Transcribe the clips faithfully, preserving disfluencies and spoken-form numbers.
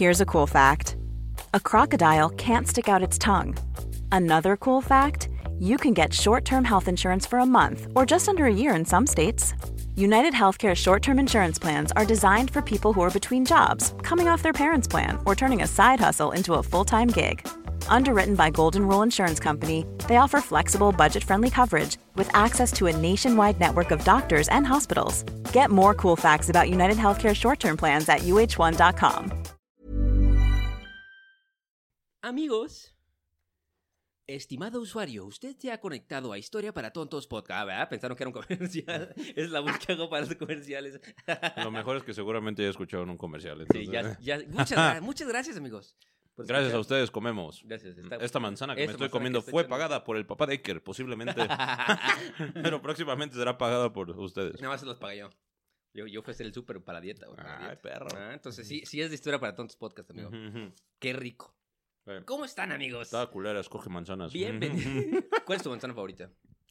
Here's a cool fact. A crocodile can't stick out its tongue. Another cool fact, you can get short-term health insurance for a month or just under a year in some states. United Healthcare short-term insurance plans are designed for people who are between jobs, coming off their parents' plan, or turning a side hustle into a full-time gig. Underwritten by Golden Rule Insurance Company, they offer flexible, budget-friendly coverage with access to a nationwide network of doctors and hospitals. Get more cool facts about United Healthcare short-term plans at U H one dot com. Amigos, estimado usuario, usted se ha conectado a Historia para Tontos Podcast, ¿verdad? Pensaron que era un comercial. Es la voz que hago para los comerciales. Lo mejor es que seguramente ya escucharon un comercial. Sí, Entonces... ya, ya. Muchas, muchas gracias, amigos. Gracias a ustedes comemos. Gracias. Está... Esta manzana que Esta me estoy manzana comiendo estoy fue echando... pagada por el papá de Iker, posiblemente. Pero próximamente será pagada por ustedes. Nada más se los pagué yo. Yo, yo fui a hacer el súper para dieta. Güey, para Ay, dieta. perro. Ah, entonces sí, sí es de Historia para Tontos Podcast, amigo. Uh-huh. Qué rico. Bien. ¿Cómo están, amigos? Estaba culera, escoge manzanas. Bienvenido. ¿Cuál es tu manzana favorita?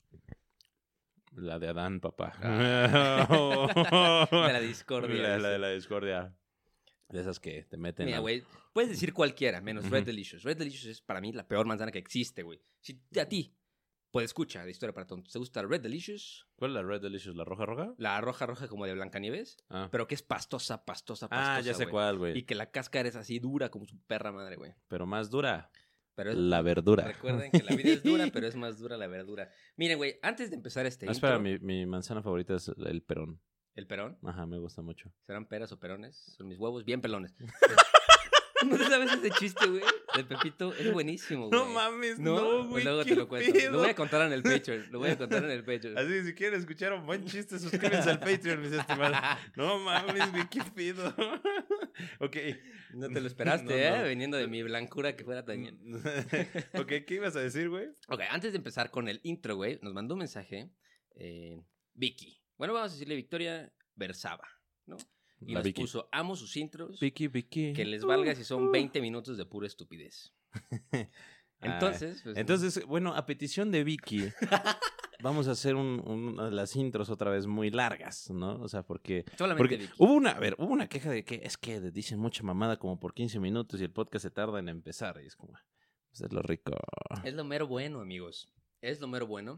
La de Adán, papá. Ah. De la discordia. La, la de la discordia. De esas que te meten. Mira, a... güey, puedes decir cualquiera, menos Uh-huh. Red Delicious. Red Delicious es para mí la peor manzana que existe, güey. Si a ti, pues escucha de Historia para Tontos, ¿te gusta Red Delicious? ¿Cuál es la Red Delicious? ¿La roja roja? La roja roja como de Blancanieves, Ah, pero que es pastosa, pastosa, pastosa, ah ya sé güey. cuál, güey. Y que la cáscara es así dura como su perra madre, güey. Pero más dura. Pero es... La verdura. Recuerden que la vida es dura, pero es más dura la verdura. Miren, güey, antes de empezar este Ah, intro, espera, mi, mi manzana favorita es el perón. ¿el perón? Ajá, me gusta mucho. ¿Serán peras o perones? Son mis huevos bien pelones. ¿No sabes ese chiste, güey? Del Pepito. Es buenísimo, güey. No mames, ¿No? no, Pues güey. luego ¿Qué te lo cuento. pedo? Lo voy a contar en el Patreon. Lo voy a contar en el Patreon. Así que si quieren escuchar un buen chiste, suscríbanse al Patreon, mis estimados. No mames, güey, qué pedo. Ok. No te lo esperaste, No, ¿eh? no. Viniendo de mi blancura que fuera tan bien. Ok, ¿qué ibas a decir, güey? Ok, antes de empezar con el intro, güey, nos mandó un mensaje eh, Vicky. Bueno, vamos a decirle Victoria Versaba, ¿no? Y La nos Vicky. puso, amo sus intros. Vicky, Vicky. Que les valga si son veinte minutos de pura estupidez. Entonces, pues, Entonces, bueno, a petición de Vicky, vamos a hacer un, un- una de las intros otra vez muy largas, ¿no? O sea, porque... solamente Porque Vicky. hubo una, a ver, hubo una queja de que es que dicen mucha mamada como por quince minutos y el podcast se tarda en empezar. Y es como, pues es lo rico. Es lo mero bueno, amigos. Es lo mero bueno.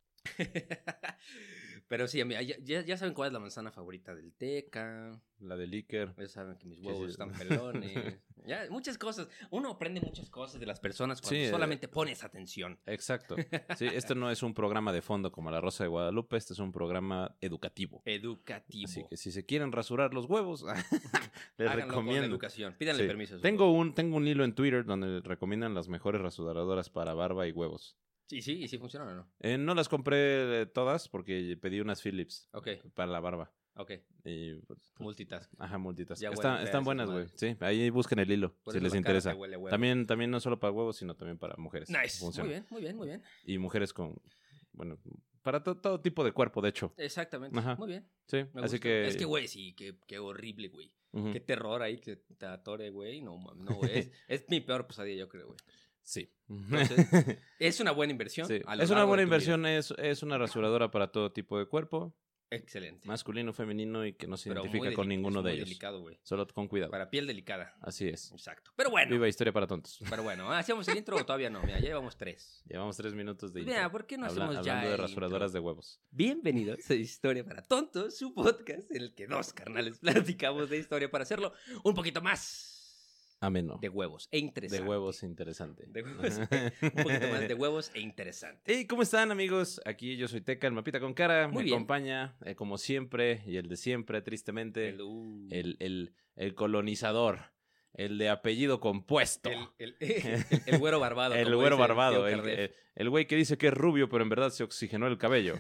Pero sí, amiga, ya, ya, ya saben cuál es la manzana favorita del Teca. La de Iker. Ya saben que mis Sí, huevos sí. están pelones. Ya, muchas cosas. Uno aprende muchas cosas de las personas cuando Sí, eh. solamente pones atención. Exacto. Sí, esto no es un programa de fondo como La Rosa de Guadalupe, este es un programa educativo. Educativo. Así que si se quieren rasurar los huevos, les Háganlo con recomiendo. educación. Pídanle Sí. permiso. a sus Tengo un, tengo un hilo en Twitter donde recomiendan las mejores rasuradoras para barba y huevos. Sí, sí, y sí funcionan o no. Eh, no las compré eh, todas porque pedí unas Philips Ok, para la barba. ok. Y, pues, Multitask. ajá, multitask. Ya Está- huelen feas están esas buenas, güey. madres. Sí, ahí busquen el hilo Por si eso les la cara interesa. te huele a huevo. También, también no solo para huevos, sino también para mujeres. Nice. Funciona. Muy bien, muy bien, muy bien. Y mujeres con, bueno, para to- todo tipo de cuerpo, de hecho. Exactamente. Ajá. Muy bien. Sí, Me así gusta. que... Es que, güey, sí, qué, qué horrible, güey. Ujú. Qué terror ahí que te atore, güey. No, mames, no, güey. Es, es mi peor pesadilla, yo creo, güey. Sí. Entonces, es una buena inversión. Sí. a lo Es una largo buena de tu vida. inversión, es, es una rasuradora para todo tipo de cuerpo, Excelente. masculino, femenino y que no se Pero identifica muy con deli- ninguno es de muy ellos. delicado, güey. Solo con cuidado. Para piel delicada. Así es. Exacto. Pero bueno. Viva Historia para Tontos. Pero bueno, ¿hacíamos el intro o todavía no? Mira, ya llevamos tres. Llevamos tres minutos de Pues mira, intro. ¿por qué no Habla- hacemos ya Hablando de el rasuradoras intro? de huevos. Bienvenidos a Historia para Tontos, su podcast en el que dos carnales platicamos de historia para hacerlo un poquito más Ameno. de huevos e De interesante. huevos, interesante. De huevos, un poquito más de huevos e interesante. Hey, ¿cómo están, amigos? Aquí yo soy Teca, el mapita con cara. Muy Me bien. acompaña, eh, como siempre, y el de siempre, tristemente, El, el, uh, el, el colonizador, el de apellido compuesto. el, el, el- el güero barbado. El como güero dice barbado, Teo el, Carref. el- el güey que dice que es rubio, pero en verdad se oxigenó el cabello.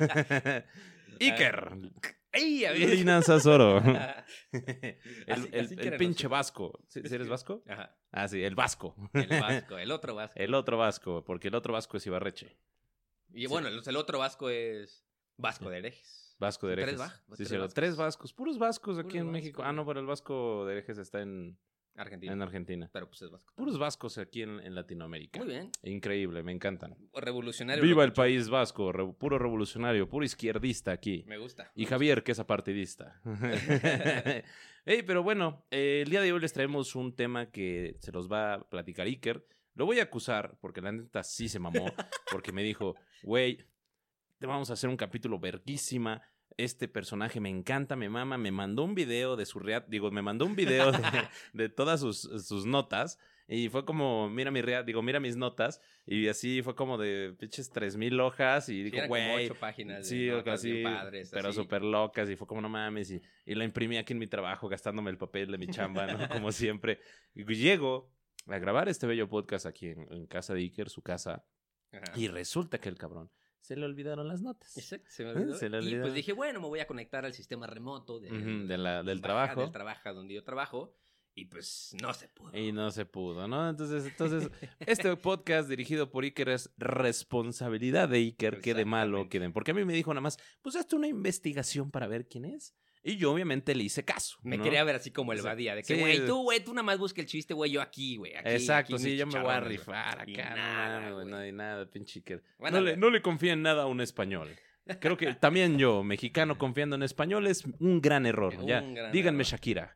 Iker. ¡Ey, amigo! Lina Sasoro. el Así- el- así el quieren pinche los- vasco. ¿Sí, sí eres vasco? Ajá, Ah, sí, el vasco. el vasco, el otro vasco. El otro vasco, porque el otro vasco es Ibarreche. Y bueno, el, el otro vasco es Vasco de Herejes. Vasco de Tres Herejes. va- Sí, tres cierto. vascos. Tres vascos. Puros vascos aquí Puros en México. vascos. Ah, no, pero el Vasco de Herejes está en, Argentina. En Argentina. Pero pues es vasco. Puros vascos aquí en, en Latinoamérica. Muy bien. Increíble, me encantan. Revolucionario. Viva el locucho. país vasco, re- puro revolucionario, puro izquierdista aquí. Me gusta. Y Javier, que es apartidista. Ey, pero bueno, eh, el día de hoy les traemos un tema que se los va a platicar Iker. Lo voy a acusar, porque la neta sí se mamó, porque me dijo, güey, te vamos a hacer un capítulo verguísima. Este personaje me encanta, me mama. Me mandó un video de su react, digo, me mandó un video de, de todas sus, sus notas. Y fue como, mira mi react, digo, mira mis notas. Y así fue como de pinches tres mil hojas. Y Sí, dijo, eran como güey. ocho páginas de Sí, notas así, bien padres, pero así. súper locas. Y fue como, no mames. Y, y la imprimí aquí en mi trabajo, gastándome el papel de mi chamba, ¿no? Como siempre. Y llego a grabar este bello podcast aquí en, en casa de Iker, su casa. Ajá. Y resulta que el cabrón se le olvidaron las notas. Exacto, se me olvidó. Se le Y olvidó. pues dije, bueno, me voy a conectar al sistema remoto de, Ujú, de la- del baja- trabajo. Del trabajo donde yo trabajo. Y pues no se pudo. Y no se pudo, ¿no? Entonces, entonces este podcast dirigido por Iker es responsabilidad de Iker, quede malo, Exactamente. queden. Porque a mí me dijo nada más, pues hazte una investigación para ver quién es. Y yo obviamente le hice caso. Me ¿no? quería ver así como el O sea, Badía, de que, sí. güey, tú, güey, tú nada más busca el chiste, güey, yo aquí, güey. Aquí, Exacto, aquí sí, mis yo me voy a chicharrones, güey. rifar Y acá. nada, No, mames, güey. no hay nada, pinche Iker. Bueno, no, le, güey. no le confía en nada a un español. Creo que también yo, mexicano, confiando en español es un gran error. Un ya, gran díganme error. Shakira.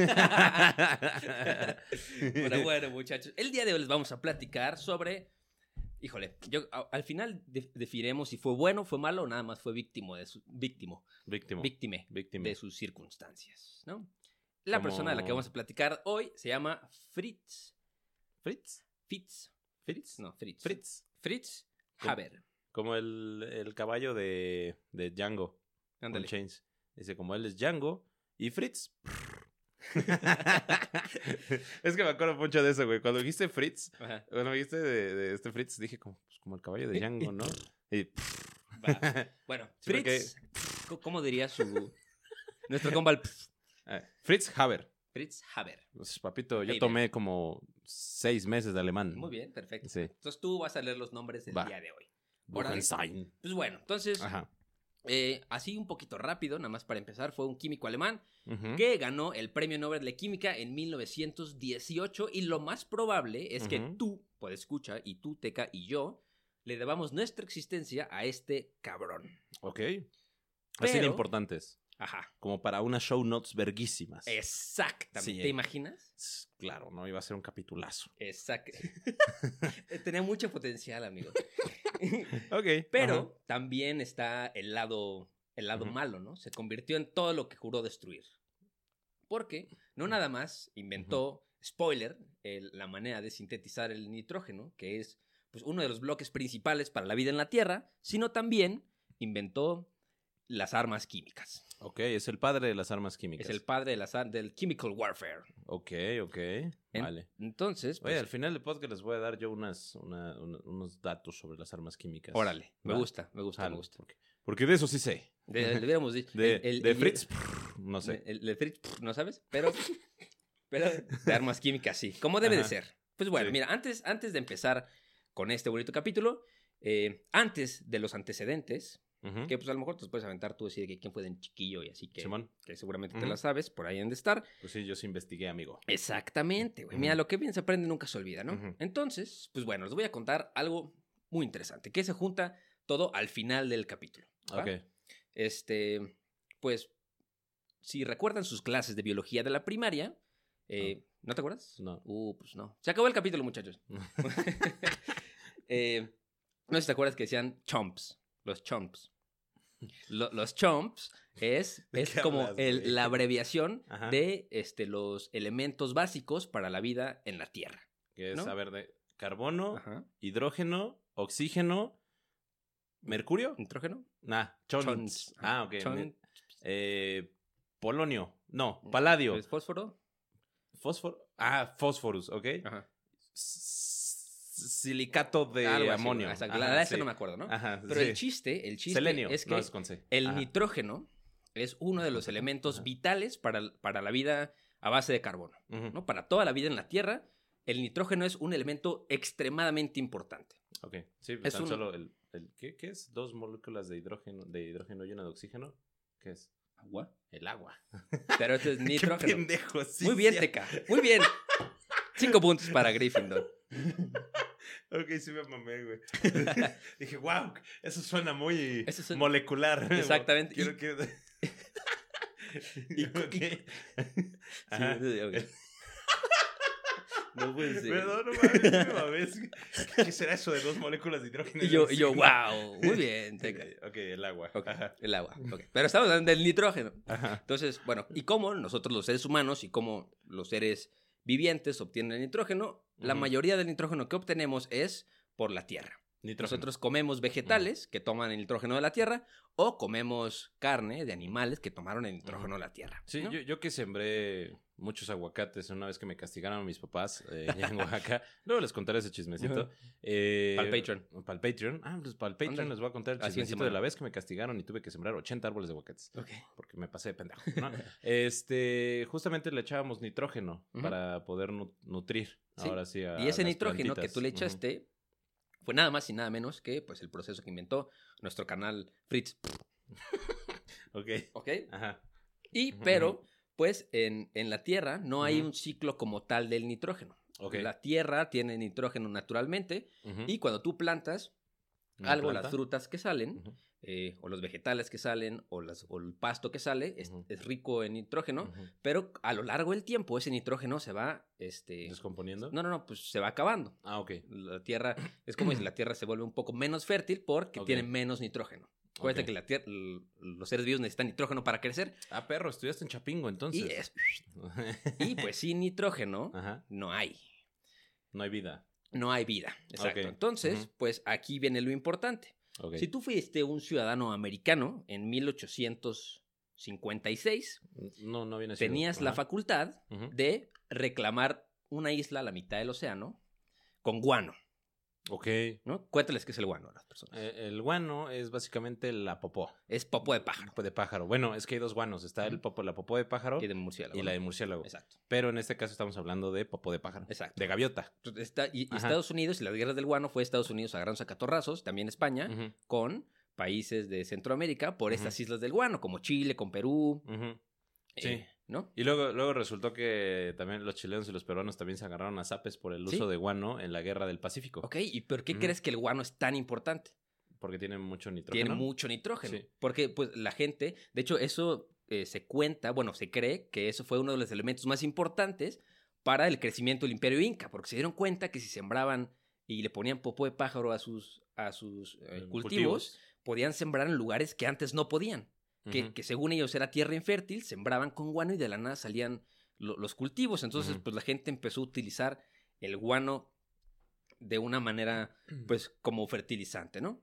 Bueno, bueno, muchachos. El día de hoy les vamos a platicar sobre. Híjole, yo a- al final de- definiremos si fue bueno, fue malo o nada más fue víctima de su víctimo, Víctima. víctime Víctima. de sus circunstancias, ¿no? La Como- persona de la que vamos a platicar hoy se llama Fritz. Fritz. Fitz. Fritz. No, Fritz. Fritz. Fritz ¿Cómo? Haber. Como el, el caballo de, de Django. Ándale. On Chains. Dice, como él es Django y Fritz. Es que me acuerdo mucho de eso, güey. Cuando dijiste Fritz, Ajá. cuando dijiste de, de este Fritz, dije como, pues, como el caballo de Django, ¿no? Y, Va. Bueno, Sí, porque- Fritz. c- ¿Cómo diría su. Nuestro compa el Ah, Fritz Haber. Fritz Haber. Pues, papito, yo Haber. tomé como seis meses de alemán. Muy bien, perfecto. Sí. Entonces tú vas a leer los nombres del Va. día de hoy. Órale. Buchenstein. Pues bueno, entonces, Ajá. eh, así un poquito rápido, nada más para empezar, fue un químico alemán Ujú. que ganó el Premio Nobel de Química en mil novecientos dieciocho y lo más probable es que Ujú. tú, pues escucha, y tú, Teca, y yo, le debamos nuestra existencia a este cabrón. Ok. Así de Pero- importantes. Ajá. Como para unas show notes verguísimas. Exactamente. Sí, ¿Te eh. imaginas? S- Claro, no iba a ser un capitulazo. Exacto. Tenía mucho potencial, amigo. Ok. Pero ajá. también está el lado, el lado Ujú. malo, ¿no? Se convirtió en todo lo que juró destruir. Porque no nada más inventó, spoiler, el- la manera de sintetizar el nitrógeno, que es pues, uno de los bloques principales para la vida en la Tierra, sino también inventó las armas químicas. Ok, es el padre de las armas químicas. Es el padre de las ar- del chemical warfare. Ok, ok. En- Vale. Entonces, Oye, pues, al final del podcast les voy a dar yo unas, una- una- unos datos sobre las armas químicas. órale, me Va. gusta, me gusta, Jalo, me gusta. Porque, porque de eso sí sé. De, le hubiéramos dicho. De, el- el- de el- Fritz, no sé. El, el Fritz, pff, no sabes, pero, pero de armas químicas sí, como debe de Ajá. ser. Pues bueno, Sí. mira, antes, antes de empezar con este bonito capítulo, eh, antes de los antecedentes, Ujú. que pues a lo mejor te los puedes aventar tú, decir que quién fue de chiquillo y así que, Simón. que seguramente te Ujú. la sabes, por ahí han de estar. Pues sí, yo sí investigué, amigo. Exactamente, güey. Ujú. Mira, lo que bien se aprende nunca se olvida, ¿no? Ujú. Entonces, pues bueno, les voy a contar algo muy interesante, que se junta todo al final del capítulo. ¿va? Ok. Este, pues, si recuerdan sus clases de biología de la primaria, eh, ¿no te acuerdas? No. Uh, pues no. Se acabó el capítulo, muchachos. Eh, no sé si te acuerdas que decían chomps, los chomps. Lo- los chomps es, ¿De es qué como hablas, el- güey? la abreviación Ajá. de este, los elementos básicos para la vida en la Tierra. Que es, ¿no? a ver, de carbono, Ajá. hidrógeno, oxígeno, mercurio. ¿Nitrógeno? Nah, chons. Chons. Ah, ok. Chon- Me- eh, polonio. No, paladio. ¿Es fósforo? Fósforo. Ah, fósforus, ok. Ajá. S- Silicato de Algo así, amonio. exacto. Ajá, la verdad, esa sí. no me acuerdo, ¿no? Ajá, Pero sí. el chiste, el chiste Selenio, es que no es con C. el Ajá. nitrógeno es uno de los elementos Ajá. vitales para, para la vida a base de carbono, Ujú. ¿no? Para toda la vida en la Tierra, el nitrógeno es un elemento extremadamente importante. Ok, sí, pues Es tan un- solo el, el ¿qué, ¿qué es? Dos moléculas de hidrógeno, de hidrógeno y una de oxígeno. ¿Qué es? ¿Agua? El agua. Pero este es Qué nitrógeno. pendejo, sí. Muy bien, sí. Teca. Muy bien. Cinco puntos para Gryffindor. Ok, sí me mamé, güey. Dije, wow, eso suena muy Eso suena... molecular. Exactamente. Quiero y... que... y... okay. Ajá. Sí, okay. No puede ser. Perdón, no mames, no mames. ¿Qué será eso de dos moléculas de hidrógeno? Y yo, y yo wow, muy bien. Okay, ok, el agua. Okay, Ajá. el agua. Okay. Pero estamos hablando del nitrógeno. Ajá. Entonces, bueno, ¿y cómo nosotros los seres humanos y cómo los seres vivientes obtienen el nitrógeno? Uh-huh. La mayoría del nitrógeno que obtenemos es por la tierra. Nitrógeno. Nosotros comemos vegetales uh-huh. que toman el nitrógeno de la tierra o comemos carne de animales que tomaron el nitrógeno uh-huh. de la tierra. Sí, ¿no? yo, yo que sembré muchos aguacates una vez que me castigaron mis papás eh, allá en Oaxaca. Luego les contaré ese chismecito. Eh, para el Patreon. Para el Patreon. Ah, pues para el Patreon Andale. Les voy a contar el chismecito de la vez que me castigaron y tuve que sembrar ochenta árboles de aguacates. Okay. Porque me pasé de pendejo, ¿no? este, justamente le echábamos nitrógeno uh-huh. para poder nu- nutrir. ¿Sí? Ahora sí a Y ese las nitrógeno plantitas. que tú le echaste uh-huh. fue nada más y nada menos que pues el proceso que inventó nuestro canal Fritz. Ok. Ok. Ajá. Y, uh-huh. pero, pues, en, en la Tierra no hay uh-huh. un ciclo como tal del nitrógeno. Okay. La Tierra tiene nitrógeno naturalmente uh-huh. y cuando tú plantas algo, planta? Las frutas que salen, uh-huh. eh, o los vegetales que salen, o, las, o el pasto que sale, es, uh-huh. es rico en nitrógeno, uh-huh. pero a lo largo del tiempo ese nitrógeno se va... Este, ¿Descomponiendo? No, no, no, pues se va acabando. Ah, ok. La Tierra, es como si la Tierra se vuelve un poco menos fértil porque okay. tiene menos nitrógeno. Acuérdate okay. que la tierra, los seres vivos necesitan nitrógeno para crecer. Ah, perro, estudiaste en Chapingo, entonces. Y, es, y pues sin nitrógeno Ajá. no hay. No hay vida. No hay vida, exacto. Okay. Entonces, uh-huh. pues aquí viene lo importante. Okay. Si tú fuiste un ciudadano americano en mil ochocientos cincuenta y seis, no, no viene tenías sido. la facultad uh-huh. de reclamar una isla a la mitad del océano con guano. Ok. ¿No? Cuéntales qué es el guano a las personas. Eh, el guano es básicamente la popó. Es popó de pájaro. Popó de pájaro. Bueno, es que hay dos guanos. Está el popó, la popó de pájaro y de murciélago. Y ¿no? la de murciélago. Exacto. Pero en este caso estamos hablando de popó de pájaro. Exacto. De gaviota. Está, y, y Estados Unidos, y las guerras del guano fue Estados Unidos a gran sacatorrazos, también España, uh-huh. con países de Centroamérica por uh-huh. estas islas del guano, como Chile, con Perú. Uh-huh. Sí. Eh, ¿no? Y luego, luego resultó que también los chilenos y los peruanos también se agarraron a zapes por el uso ¿Sí? de guano en la guerra del Pacífico. Ok, ¿y por qué uh-huh. crees que el guano es tan importante? Porque tiene mucho nitrógeno. Tiene mucho nitrógeno. Sí. Porque pues la gente, de hecho eso eh, se cuenta, bueno, se cree que eso fue uno de los elementos más importantes para el crecimiento del imperio inca, porque se dieron cuenta que si sembraban y le ponían popó de pájaro a sus, a sus eh, cultivos, cultivos, podían sembrar en lugares que antes no podían. Que, uh-huh. que según ellos era tierra infértil, sembraban con guano y de la nada salían lo, los cultivos. Entonces, uh-huh. pues la gente empezó a utilizar el guano de una manera, pues, como fertilizante, ¿no?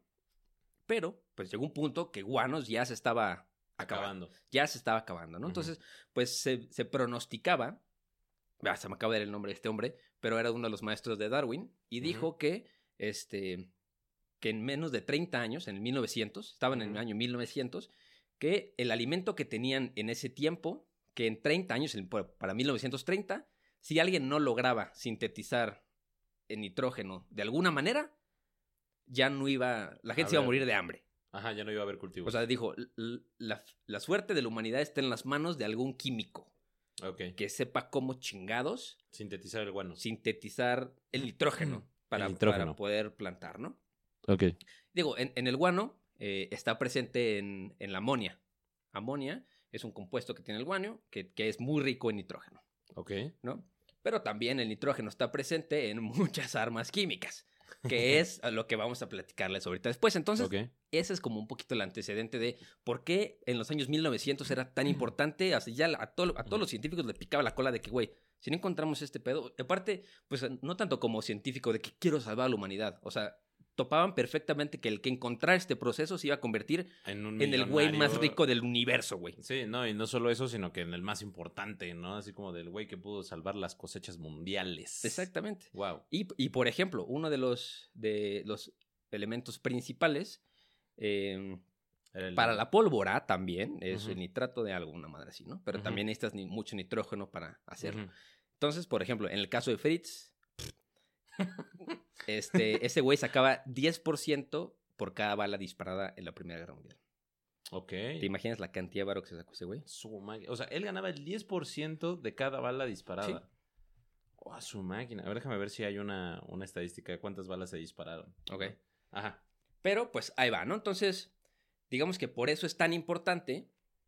Pero, pues llegó un punto que guanos ya se estaba acabando. acabando. Ya se estaba acabando, ¿no? Uh-huh. Entonces, pues se, se pronosticaba, ah, se me acaba de dar el nombre de este hombre, pero era uno de los maestros de Darwin, y uh-huh. dijo que, este, que en menos de treinta años, en el mil novecientos, estaban uh-huh. en el año mil novecientos, que el alimento que tenían en ese tiempo, que en treinta años, para mil novecientos treinta, si alguien no lograba sintetizar el nitrógeno de alguna manera, ya no iba, la gente a se iba a morir de hambre. Ajá, ya no iba a haber cultivos. O sea, dijo, la, la suerte de la humanidad está en las manos de algún químico. Okay. Que sepa cómo chingados sintetizar el guano. Sintetizar el nitrógeno, para, el nitrógeno. para poder plantar, ¿no? Ok. Digo, en, en el guano... Eh, está presente en, en la amonia. Amonia es un compuesto que tiene el guano que, que es muy rico en nitrógeno. Ok. ¿No? Pero también el nitrógeno está presente en muchas armas químicas, que es lo que vamos a platicarles ahorita después. Entonces, okay. ese es como un poquito el antecedente de por qué en los años mil novecientos era tan importante. Así ya a, to- a todos los científicos le picaba la cola de que, güey, si no encontramos este pedo, aparte, pues no tanto como científico de que quiero salvar a la humanidad, o sea, topaban perfectamente que el que encontrara este proceso se iba a convertir en, un en el güey más rico del universo, güey. Sí, no, y no solo eso, sino que en el más importante, ¿no? Así como del güey que pudo salvar las cosechas mundiales. Exactamente. Wow. Y, y por ejemplo, uno de los, de los elementos principales eh, el... para la pólvora también es uh-huh. el nitrato de algo, una madre así, ¿no? Pero uh-huh. también necesitas ni mucho nitrógeno para hacerlo. Uh-huh. Entonces, por ejemplo, en el caso de Fritz... Este, ese güey sacaba diez por ciento por cada bala disparada en la Primera Guerra Mundial. Ok. ¿Te imaginas la cantidad de varo que se sacó ese güey? O sea, él ganaba el diez por ciento de cada bala disparada. Sí. Oh, a su máquina. A ver, déjame ver si hay una, una estadística de cuántas balas se dispararon. Ok. Ajá. Pero pues ahí va, ¿no? Entonces, digamos que por eso es tan importante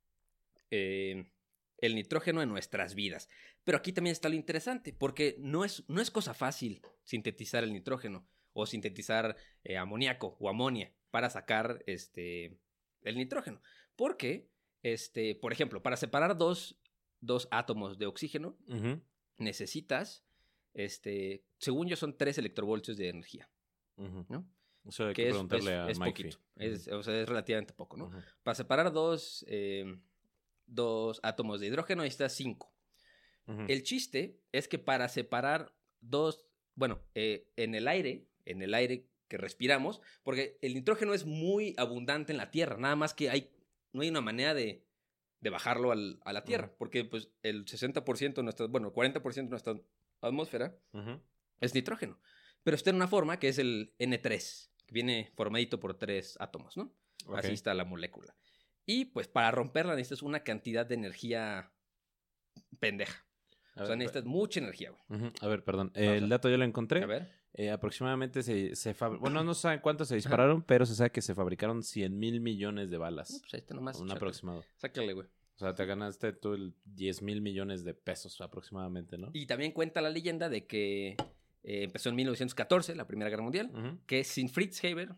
eh, el nitrógeno en nuestras vidas. Pero aquí también está lo interesante, porque no es, no es cosa fácil sintetizar el nitrógeno o sintetizar eh, amoníaco o amonia para sacar este, el nitrógeno. Porque, este, por ejemplo, para separar dos, dos átomos de oxígeno, Uh-huh. necesitas, este, según yo, son tres electrovoltios de energía, Uh-huh. ¿no? Eso hay que, Que es, preguntarle es- a es Mike. poquito, es, o sea, es relativamente poco, ¿no? Uh-huh. Para separar dos, eh, dos átomos de hidrógeno necesitas cinco. Uh-huh. El chiste es que para separar dos, bueno, eh, en el aire, en el aire que respiramos, porque el nitrógeno es muy abundante en la Tierra, nada más que hay, no hay una manera de, de bajarlo al- a la Tierra, Ujú. porque pues el sesenta por ciento de nuestra, bueno, el cuarenta por ciento de nuestra atmósfera Uh-huh. es nitrógeno, pero está en una forma que es el ene tres, que viene formadito por tres átomos, ¿no? Ok. Así está la molécula. Y pues para romperla necesitas una cantidad de energía pendeja. A O sea, ver, necesitas mucha energía, güey. Ujú. A ver, perdón. Vamos el a- dato ya lo encontré. A ver. Eh, aproximadamente se, se fab- Bueno, no saben cuántos se dispararon, pero se sabe que se fabricaron cien mil millones de No, balas. pues ahí está nomás. Un chácale. aproximado. Sácale, güey. O sea, te ganaste tú el diez mil millones de pesos aproximadamente, ¿no? Y también cuenta la leyenda de que eh, empezó en mil novecientos catorce, la Primera Guerra Mundial, Ujú. que sin Fritz Haber,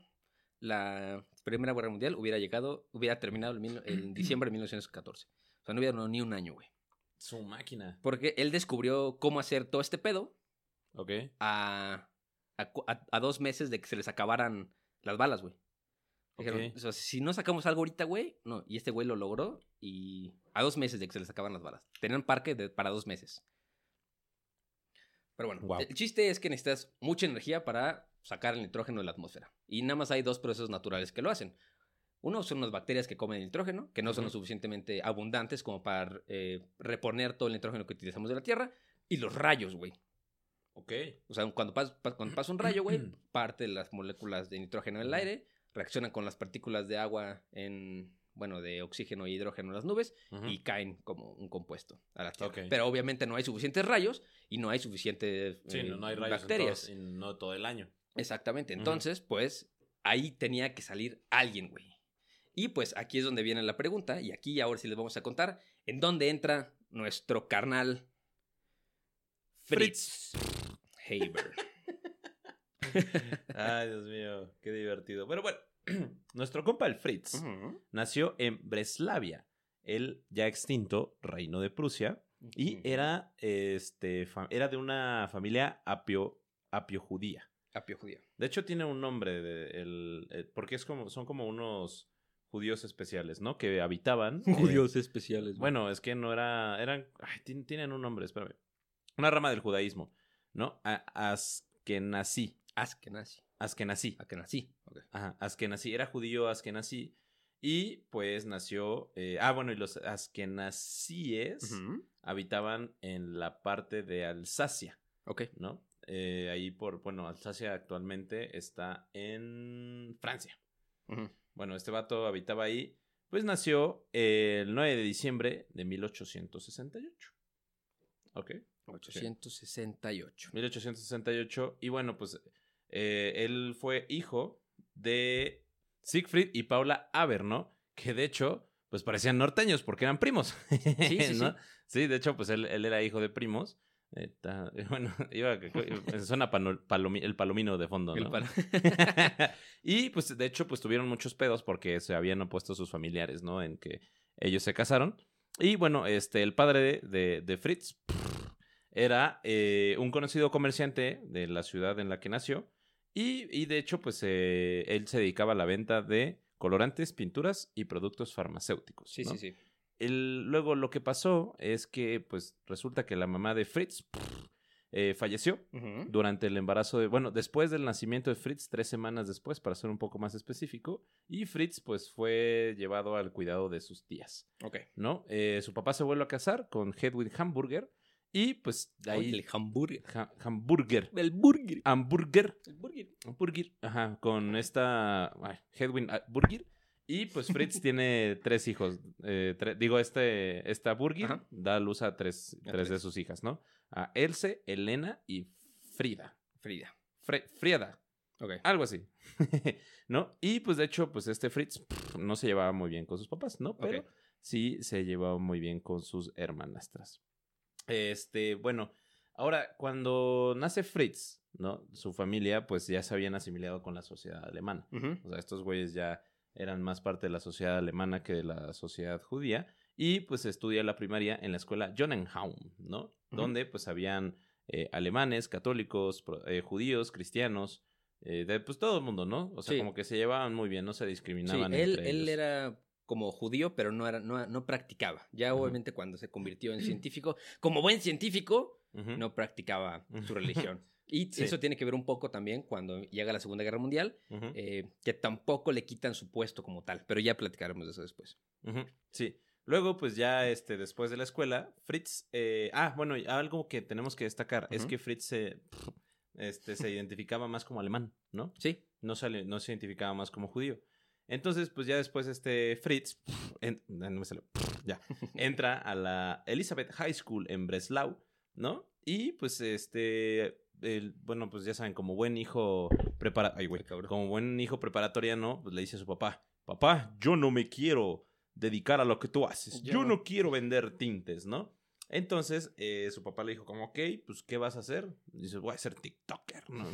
la Primera Guerra Mundial hubiera llegado, hubiera terminado en, mil- en diciembre de mil novecientos catorce. O sea, no hubiera durado ni un año, güey. Su máquina. Porque él descubrió cómo hacer todo este pedo Ok. a, a, cu- a- a dos meses de que se les acabaran las balas, güey. Dijeron, Ok. o sea, si no sacamos algo ahorita, güey, no. Y este güey lo logró y a dos meses de que se les acaban las balas. Tenían parque de- para dos meses. Pero bueno, Guau. el chiste es que necesitas mucha energía para sacar el nitrógeno de la atmósfera. Y nada más hay dos procesos naturales que lo hacen. Uno son las bacterias que comen el nitrógeno, que no son Ujú. lo suficientemente abundantes como para eh, reponer todo el nitrógeno que utilizamos de la Tierra. Y los rayos, güey. Ok. O sea, cuando pasa, pa- cuando pasa un rayo, güey, parte de las moléculas de nitrógeno en el Ujú. aire, reaccionan con las partículas de agua en, bueno, de oxígeno e hidrógeno en las nubes Ujú. y caen como un compuesto a la Tierra. Ok. Pero obviamente no hay suficientes rayos y no hay suficientes Sí, eh, no, no hay rayos bacterias. en todo, en- no todo el año. Exactamente. Ujú. Entonces, pues, ahí tenía que salir alguien, güey. Y pues aquí es donde viene la pregunta, y aquí ahora sí les vamos a contar en dónde entra nuestro carnal Fritz Haber. Ay, Dios mío, qué divertido. Pero bueno, nuestro compa el Fritz Ujú. nació en Breslavia, el ya extinto reino de Prusia, y era, este, fa- era de una familia apio, apio judía. Apio judío. De hecho, tiene un nombre, de, el, eh, porque es como, son como unos judíos especiales, ¿no? Que habitaban. eh, Judíos especiales. güey. Bueno, es que no era, eran, ay, tien- tienen un nombre, espérame. Una rama del judaísmo, ¿no? A- Askenazí. Askenazi. Askenazí. Askenazi. Ok. Ajá, Askenazí. Era judío Askenazí. Y pues nació. eh, ah, bueno, y los Askenazíes Ujú. habitaban en la parte de Alsacia, Ok. ¿no? Eh, ahí por. Bueno, Alsacia actualmente está en Francia. Ujú. Bueno, este vato habitaba ahí. Pues nació el nueve de diciembre de mil ochocientos sesenta y ocho. Ok. ochocientos sesenta y ocho. mil ochocientos sesenta y ocho. Y bueno, pues eh, él fue hijo de Siegfried y Paula Haber, ¿no? Que de hecho, pues parecían norteños porque eran primos. Sí, sí, ¿no? sí. Sí, de hecho, pues él, él era hijo de primos. Eh, ta- bueno, iba, suena pano- palomi- el palomino de fondo, ¿no? El palo- Y pues de hecho, pues tuvieron muchos pedos porque se habían opuesto sus familiares, ¿no? En que ellos se casaron. Y bueno, este, el padre de, de, de Fritz era eh, un conocido comerciante de la ciudad en la que nació. Y, y de hecho, pues eh, él se dedicaba a la venta de colorantes, pinturas y productos farmacéuticos. Sí, ¿no? sí, sí. El- luego lo que pasó es que pues resulta que la mamá de Fritz eh, falleció Ujú. durante el embarazo de, bueno, después del nacimiento de Fritz, tres semanas después, para ser un poco más específico, y Fritz pues fue llevado al cuidado de sus tías, Ok. ¿no? Eh, su papá se vuelve a casar con Hedwig Hamburger y pues de ahí... Oye, el hamburger. Ha- Hamburger. El burger. Hamburger. El burger. Hamburger. Ajá, con esta ay, Hedwig ah, Burger. Y pues Fritz tiene tres hijos. Eh, tre- digo, este, esta Burgir Ajá. da a luz a tres, A tres de tres. sus hijas, ¿no? A Else, Elena y Frida. Frida. Fre- Frieda, Ok. algo así. ¿No? Y pues de hecho, pues este Fritz pff, no se llevaba muy bien con sus papás, ¿no? Pero Ok. sí se llevaba muy bien con sus hermanastras. Este, bueno, ahora cuando nace Fritz, ¿no? Su familia pues ya se habían asimilado con la sociedad alemana. Ujú. O sea, estos güeyes ya eran más parte de la sociedad alemana que de la sociedad judía. Y pues estudia la primaria en la escuela Jonenhaum, ¿no? Ujú. Donde pues habían eh, alemanes, católicos, pro- eh, judíos, cristianos, eh, de pues todo el mundo, ¿no? O sea, Sí. como que se llevaban muy bien, no se Sí, discriminaban él, entre él ellos. era como judío, pero no, era, no, no practicaba. Ya Ujú. obviamente cuando se convirtió en científico, como buen científico, Ujú. no practicaba su religión. Y Sí. eso tiene que ver un poco también cuando llega la Segunda Guerra Mundial, Ujú. eh, que tampoco le quitan su puesto como tal, pero ya platicaremos de eso después. Ujú, sí. Luego, pues ya este, después de la escuela, Fritz. eh, ah, bueno, y algo que tenemos que destacar es Ujú. que Fritz se, este, se identificaba más como alemán, ¿no? Sí, No se, no se identificaba más como judío. Entonces, pues ya después este Fritz en- no me salió, ya, entra a la Elizabeth High School en Breslau, ¿no? Y pues este, el- bueno, pues ya saben, como buen hijo prepara, ay, güey, Ay, cabrón. como buen hijo preparatoriano, pues le dice a su papá, papá, yo no me quiero dedicar a lo que tú haces, Yo yo no. no quiero vender tintes, ¿no? Entonces, eh, su papá le dijo como, ok, pues, ¿qué vas a hacer? Dice, voy a ser TikToker, ¿no?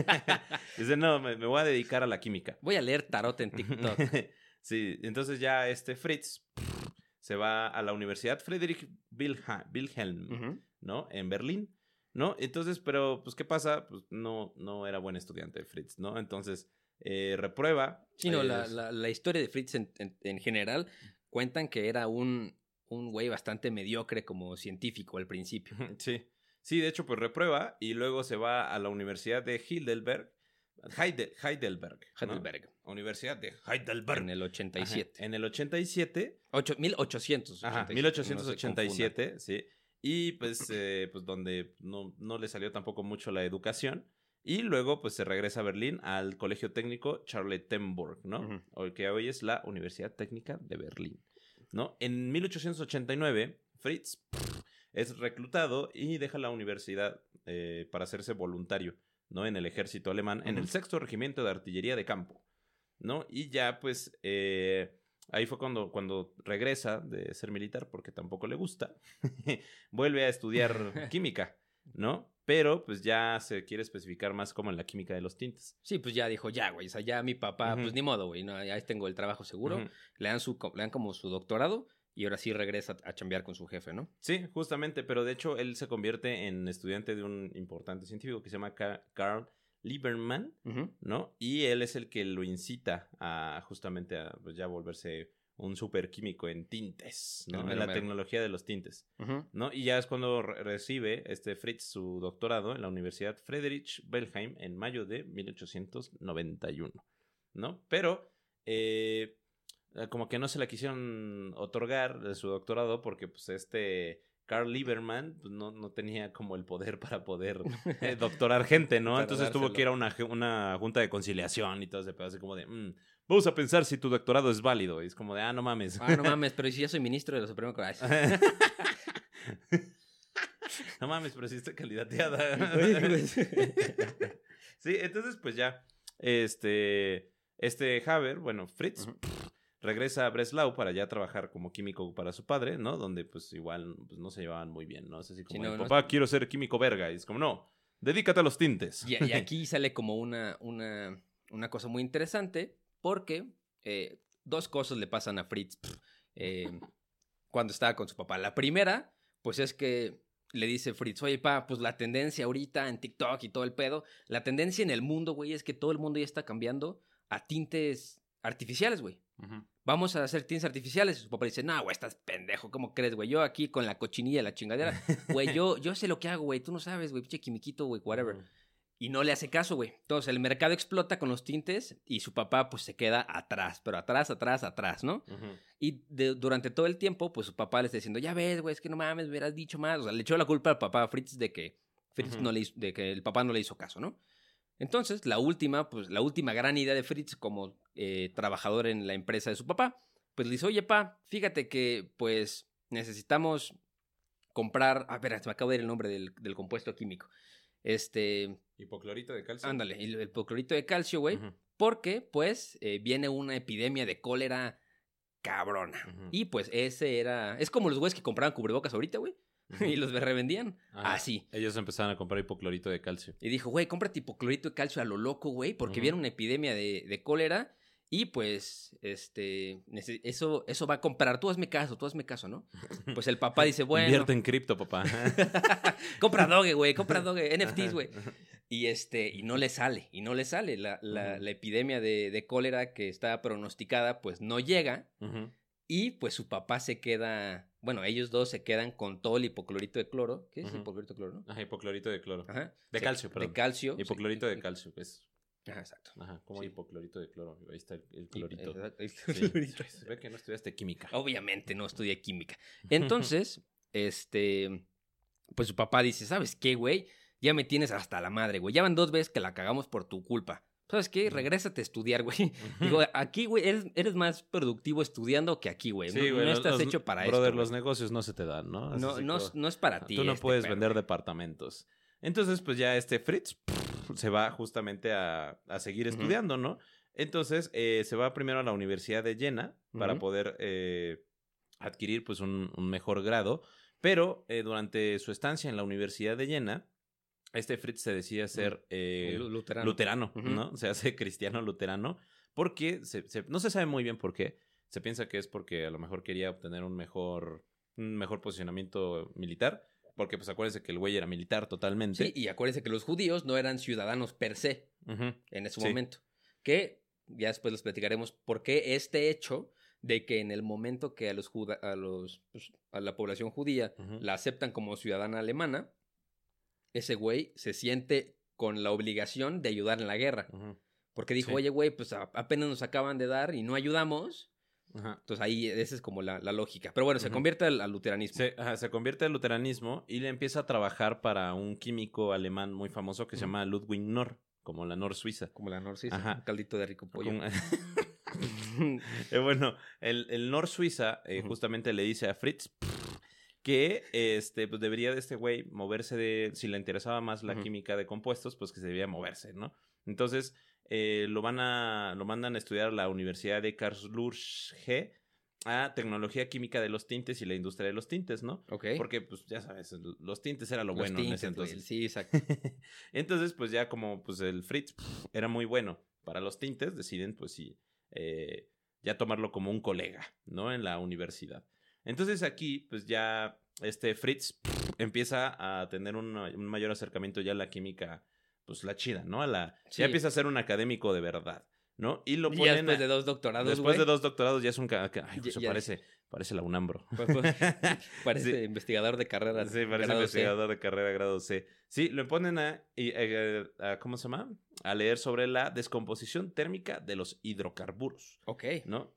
Dice, no, me, me voy a dedicar a la química. voy a leer tarot en TikTok. Sí, entonces ya este Fritz se va a la Universidad Friedrich Wilha- Wilhelm, Ujú. ¿no? En Berlín, ¿no? Entonces, pero, pues, ¿qué pasa? Pues no, no era buen estudiante Fritz, ¿no? Entonces, eh, reprueba. Sí, no, la, es- la, la historia de Fritz en, en, en general cuentan que era un, un güey bastante mediocre como científico al principio. Sí, sí, de hecho, pues reprueba y luego se va a la Universidad de Heidelberg, Heide- Heidelberg, ¿no? Heidelberg, Universidad de Heidelberg. en el ochenta y Ajá, siete. En el ochenta y siete. Ocho- mil ochocientos Ajá, ochenta y siete, mil ochocientos no se ochenta y confundan. siete, sí. Y pues, eh, pues donde no, no le salió tampoco mucho la educación. Y luego, pues se regresa a Berlín al Colegio Técnico Charlottenburg, ¿no? Ujú. O que hoy es la Universidad Técnica de Berlín, ¿no? En mil ochocientos ochenta y nueve, Fritz pff, es reclutado y deja la universidad eh, para hacerse voluntario, ¿no? En el ejército alemán, en Ujú. el sexto regimiento de artillería de campo, ¿no? Y ya, pues, eh, ahí fue cuando, cuando regresa de ser militar, porque tampoco le gusta, vuelve a estudiar química, ¿no? Pero, pues, ya se quiere especificar más como en la química de los tintes. Sí, pues ya dijo, ya, güey, o sea, ya mi papá, Ujú. pues ni modo, güey, no, ya tengo el trabajo seguro, Ujú. le, dan su, co- le dan como su doctorado y ahora sí regresa a chambear con su jefe, ¿no? Sí, justamente, pero de hecho él se convierte en estudiante de un importante científico que se llama Ca- Carl Lieberman, Ujú. ¿no? Y él es el que lo incita a justamente a pues, ya volverse un superquímico en tintes, El ¿no? mero En la mero. tecnología de los tintes, Ujú. ¿no? Y ya es cuando re- recibe este Fritz su doctorado en la Universidad Friedrich Wilhelm en mayo de mil ochocientos noventa y uno, ¿no? Pero eh, eh, como que no se la quisieron otorgar de su doctorado porque pues este Carl Lieberman pues, no, no tenía como el poder para poder eh, doctorar gente, ¿no? Para Entonces tuvo dárselo. que ir a una, je- una junta de conciliación y todo ese pedo, así como de, "Mm, vamos a pensar si tu doctorado es válido". Y es como de, ah, no mames. Ah, no mames, pero ¿y si ya soy ministro de la Suprema Corte? No mames, pero sí está candidateada. Güey, güey. Sí, entonces pues ya, este, este Haber, bueno, Fritz, Ujú. regresa a Breslau para ya trabajar como químico para su padre, ¿no? Donde pues igual pues, no se llevaban muy bien, ¿no? Es así como, Sí, no, de, no- papá, quiero ser químico verga. Y es como, no, dedícate a los tintes. Y, y aquí sale como una, una, una cosa muy interesante porque eh, dos cosas le pasan a Fritz pff, eh, cuando estaba con su papá. La primera, pues es que le dice Fritz, oye, pa, pues la tendencia ahorita en TikTok y todo el pedo, la tendencia en el mundo, güey, es que todo el mundo ya está cambiando a tintes artificiales, güey. Ujú. Vamos a hacer tintes artificiales. Y su papá dice, no, güey, estás pendejo, ¿cómo crees, güey? Yo aquí con la cochinilla, la chingadera, güey, yo, yo sé lo que hago, güey, tú no sabes, güey, pinche quimiquito, güey, whatever. Y no le hace caso, güey. Entonces el mercado explota con los tintes y su papá pues se queda atrás, pero atrás, atrás, atrás, ¿no? Ujú. Y de- durante todo el tiempo pues su papá le está diciendo, ya ves, güey, es que no mames, me hubieras dicho más. O sea, le echó la culpa al papá a Fritz de que Fritz Ujú. no le hizo, de que el papá no le hizo caso, ¿no? Entonces, la última, pues la última gran idea de Fritz como eh, trabajador en la empresa de su papá, pues le dice, oye, pa, fíjate que pues necesitamos comprar... Ah, espera, se me acaba de ir el nombre del, del compuesto químico. Este... Hipoclorito de calcio. Ándale, el, el hipoclorito de calcio, güey. Uh-huh. Porque, pues, eh, viene una epidemia de cólera cabrona. Uh-huh. Y, pues, ese era... Es como los güeyes que compraban cubrebocas ahorita, güey. Uh-huh. Y los revendían. Ah, así. Ellos empezaron a comprar hipoclorito de calcio. Y dijo, güey, cómprate hipoclorito de calcio a lo loco, güey. Porque uh-huh. viene una epidemia de, de cólera... Y pues, este, eso, eso va a comprar. Tú hazme caso, tú hazme caso, ¿no? Pues el papá dice, bueno. Invierte en cripto, papá. Compra Doge, güey, compra Doge, N F Ts, güey. Y este, y no le sale, y no le sale. La, la, uh-huh. la epidemia de, de cólera que está pronosticada, pues no llega. Uh-huh. Y pues su papá se queda, bueno, ellos dos se quedan con todo el hipoclorito de cloro. ¿Qué es uh-huh. hipoclorito de cloro, no? Ajá, hipoclorito de cloro. Ajá. De sí, calcio, perdón. De calcio. Hipoclorito sí. de calcio, pues. Ajá, exacto. Ajá, como sí. hipoclorito de cloro. Ahí está el, el clorito. El, el clorito. Sí. Se ve que no estudiaste química. Obviamente no estudié química. Entonces, este, pues su papá dice, ¿sabes qué, güey? Ya me tienes hasta la madre, güey. Ya van dos veces que la cagamos por tu culpa. ¿Sabes qué? Regrésate a estudiar, güey. Digo, aquí, güey, eres, eres más productivo estudiando que aquí, güey. Sí, no, güey, no estás los, hecho para brother, esto. Brother, los negocios no se te dan, ¿no? No, Así no, como, no es para ti. Tú no este puedes perro, vender güey. departamentos. Entonces, pues ya este Fritz pff, se va justamente a, a seguir uh-huh. estudiando, ¿no? Entonces, eh, se va primero a la Universidad de Jena para uh-huh. poder eh, adquirir pues un, un mejor grado. Pero eh, durante su estancia en la Universidad de Jena, este Fritz se decide ser eh, luterano, luterano uh-huh. ¿no? Se hace cristiano luterano porque se, se, no se sabe muy bien por qué. Se piensa que es porque a lo mejor quería obtener un mejor, un mejor posicionamiento militar. Porque, pues, acuérdense que el güey era militar totalmente. Sí, y acuérdense que los judíos no eran ciudadanos per se uh-huh. en ese sí. momento. Que ya después les platicaremos por qué este hecho de que en el momento que a los juda- a los pues, a la población judía uh-huh. la aceptan como ciudadana alemana, ese güey se siente con la obligación de ayudar en la guerra. Uh-huh. Porque dijo, sí. oye, güey, pues a- apenas nos acaban de dar y no ayudamos. Ajá. Entonces ahí esa es como la, la lógica. Pero bueno, uh-huh. se convierte al, al luteranismo. Se, ajá, se convierte al luteranismo y le empieza a trabajar para un químico alemán muy famoso que uh-huh. se llama Ludwig Nor, como la Nor Suiza. Como la Nor Suiza, ajá. un caldito de rico pollo. Con... eh, bueno, el, el Nor Suiza eh, uh-huh. justamente le dice a Fritz que este, pues debería de este güey moverse de... Si le interesaba más la uh-huh. química de compuestos, pues que se debía moverse, ¿no? Entonces... Eh, lo van a lo mandan a estudiar a la Universidad de Karlsruhe a tecnología química de los tintes y la industria de los tintes, ¿no? Ok. Porque, pues, ya sabes, los tintes era lo los bueno tintes, en ese entonces. Güey, sí, exacto. Entonces, pues, ya como pues el Fritz pff, era muy bueno para los tintes, deciden, pues, sí, eh, ya tomarlo como un colega, ¿no? En la universidad. Entonces, aquí, pues, ya este Fritz pff, empieza a tener un, un mayor acercamiento ya a la química, pues la chida, ¿no? A la, sí. Ya empieza a ser un académico de verdad, ¿no? Y lo ponen... Ya después a, de dos doctorados, Después wey. de dos doctorados ya es un... Ay, pues ya, parece, ya. parece la UNAM, bro. Pues, pues, parece sí. investigador de carrera. Sí, parece investigador C. de carrera grado C. Sí, lo ponen a, a, a... ¿Cómo se llama? A leer sobre la descomposición térmica de los hidrocarburos. Ok. ¿No?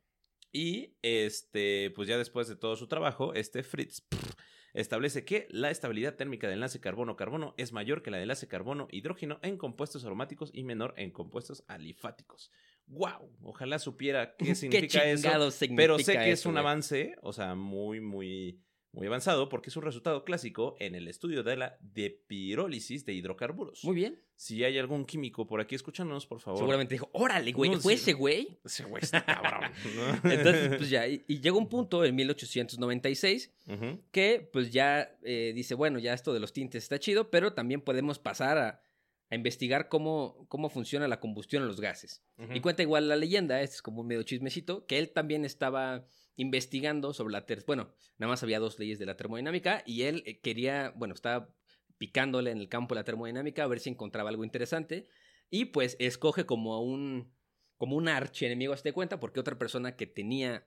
Y, este, pues ya después de todo su trabajo, este Fritz... Pff, establece que la estabilidad térmica del enlace carbono-carbono es mayor que la del enlace carbono-hidrógeno en compuestos aromáticos y menor en compuestos alifáticos. ¡Wow! Ojalá supiera qué significa ¿Qué eso. Significa pero sé que eso, es un güey. avance, o sea, muy, muy, muy avanzado, porque es un resultado clásico en el estudio de la depirólisis de hidrocarburos. Muy bien. Si hay algún químico por aquí escuchándonos, por favor. Seguramente dijo, órale, güey, no, ¿fue sí, ese güey? Ese güey está cabrón, ¿no? Entonces, pues ya, y, y llega un punto en mil ochocientos noventa y seis uh-huh. que pues ya eh, dice, bueno, ya esto de los tintes está chido, pero también podemos pasar a, a investigar cómo, cómo funciona la combustión en los gases. Uh-huh. Y cuenta igual la leyenda, este es como un medio chismecito, que él también estaba investigando sobre la... Ter- bueno, nada más había dos leyes de la termodinámica y él eh, quería, bueno, estaba... picándole en el campo de la termodinámica a ver si encontraba algo interesante y pues escoge como un como un archienemigo, se te cuenta, porque otra persona que tenía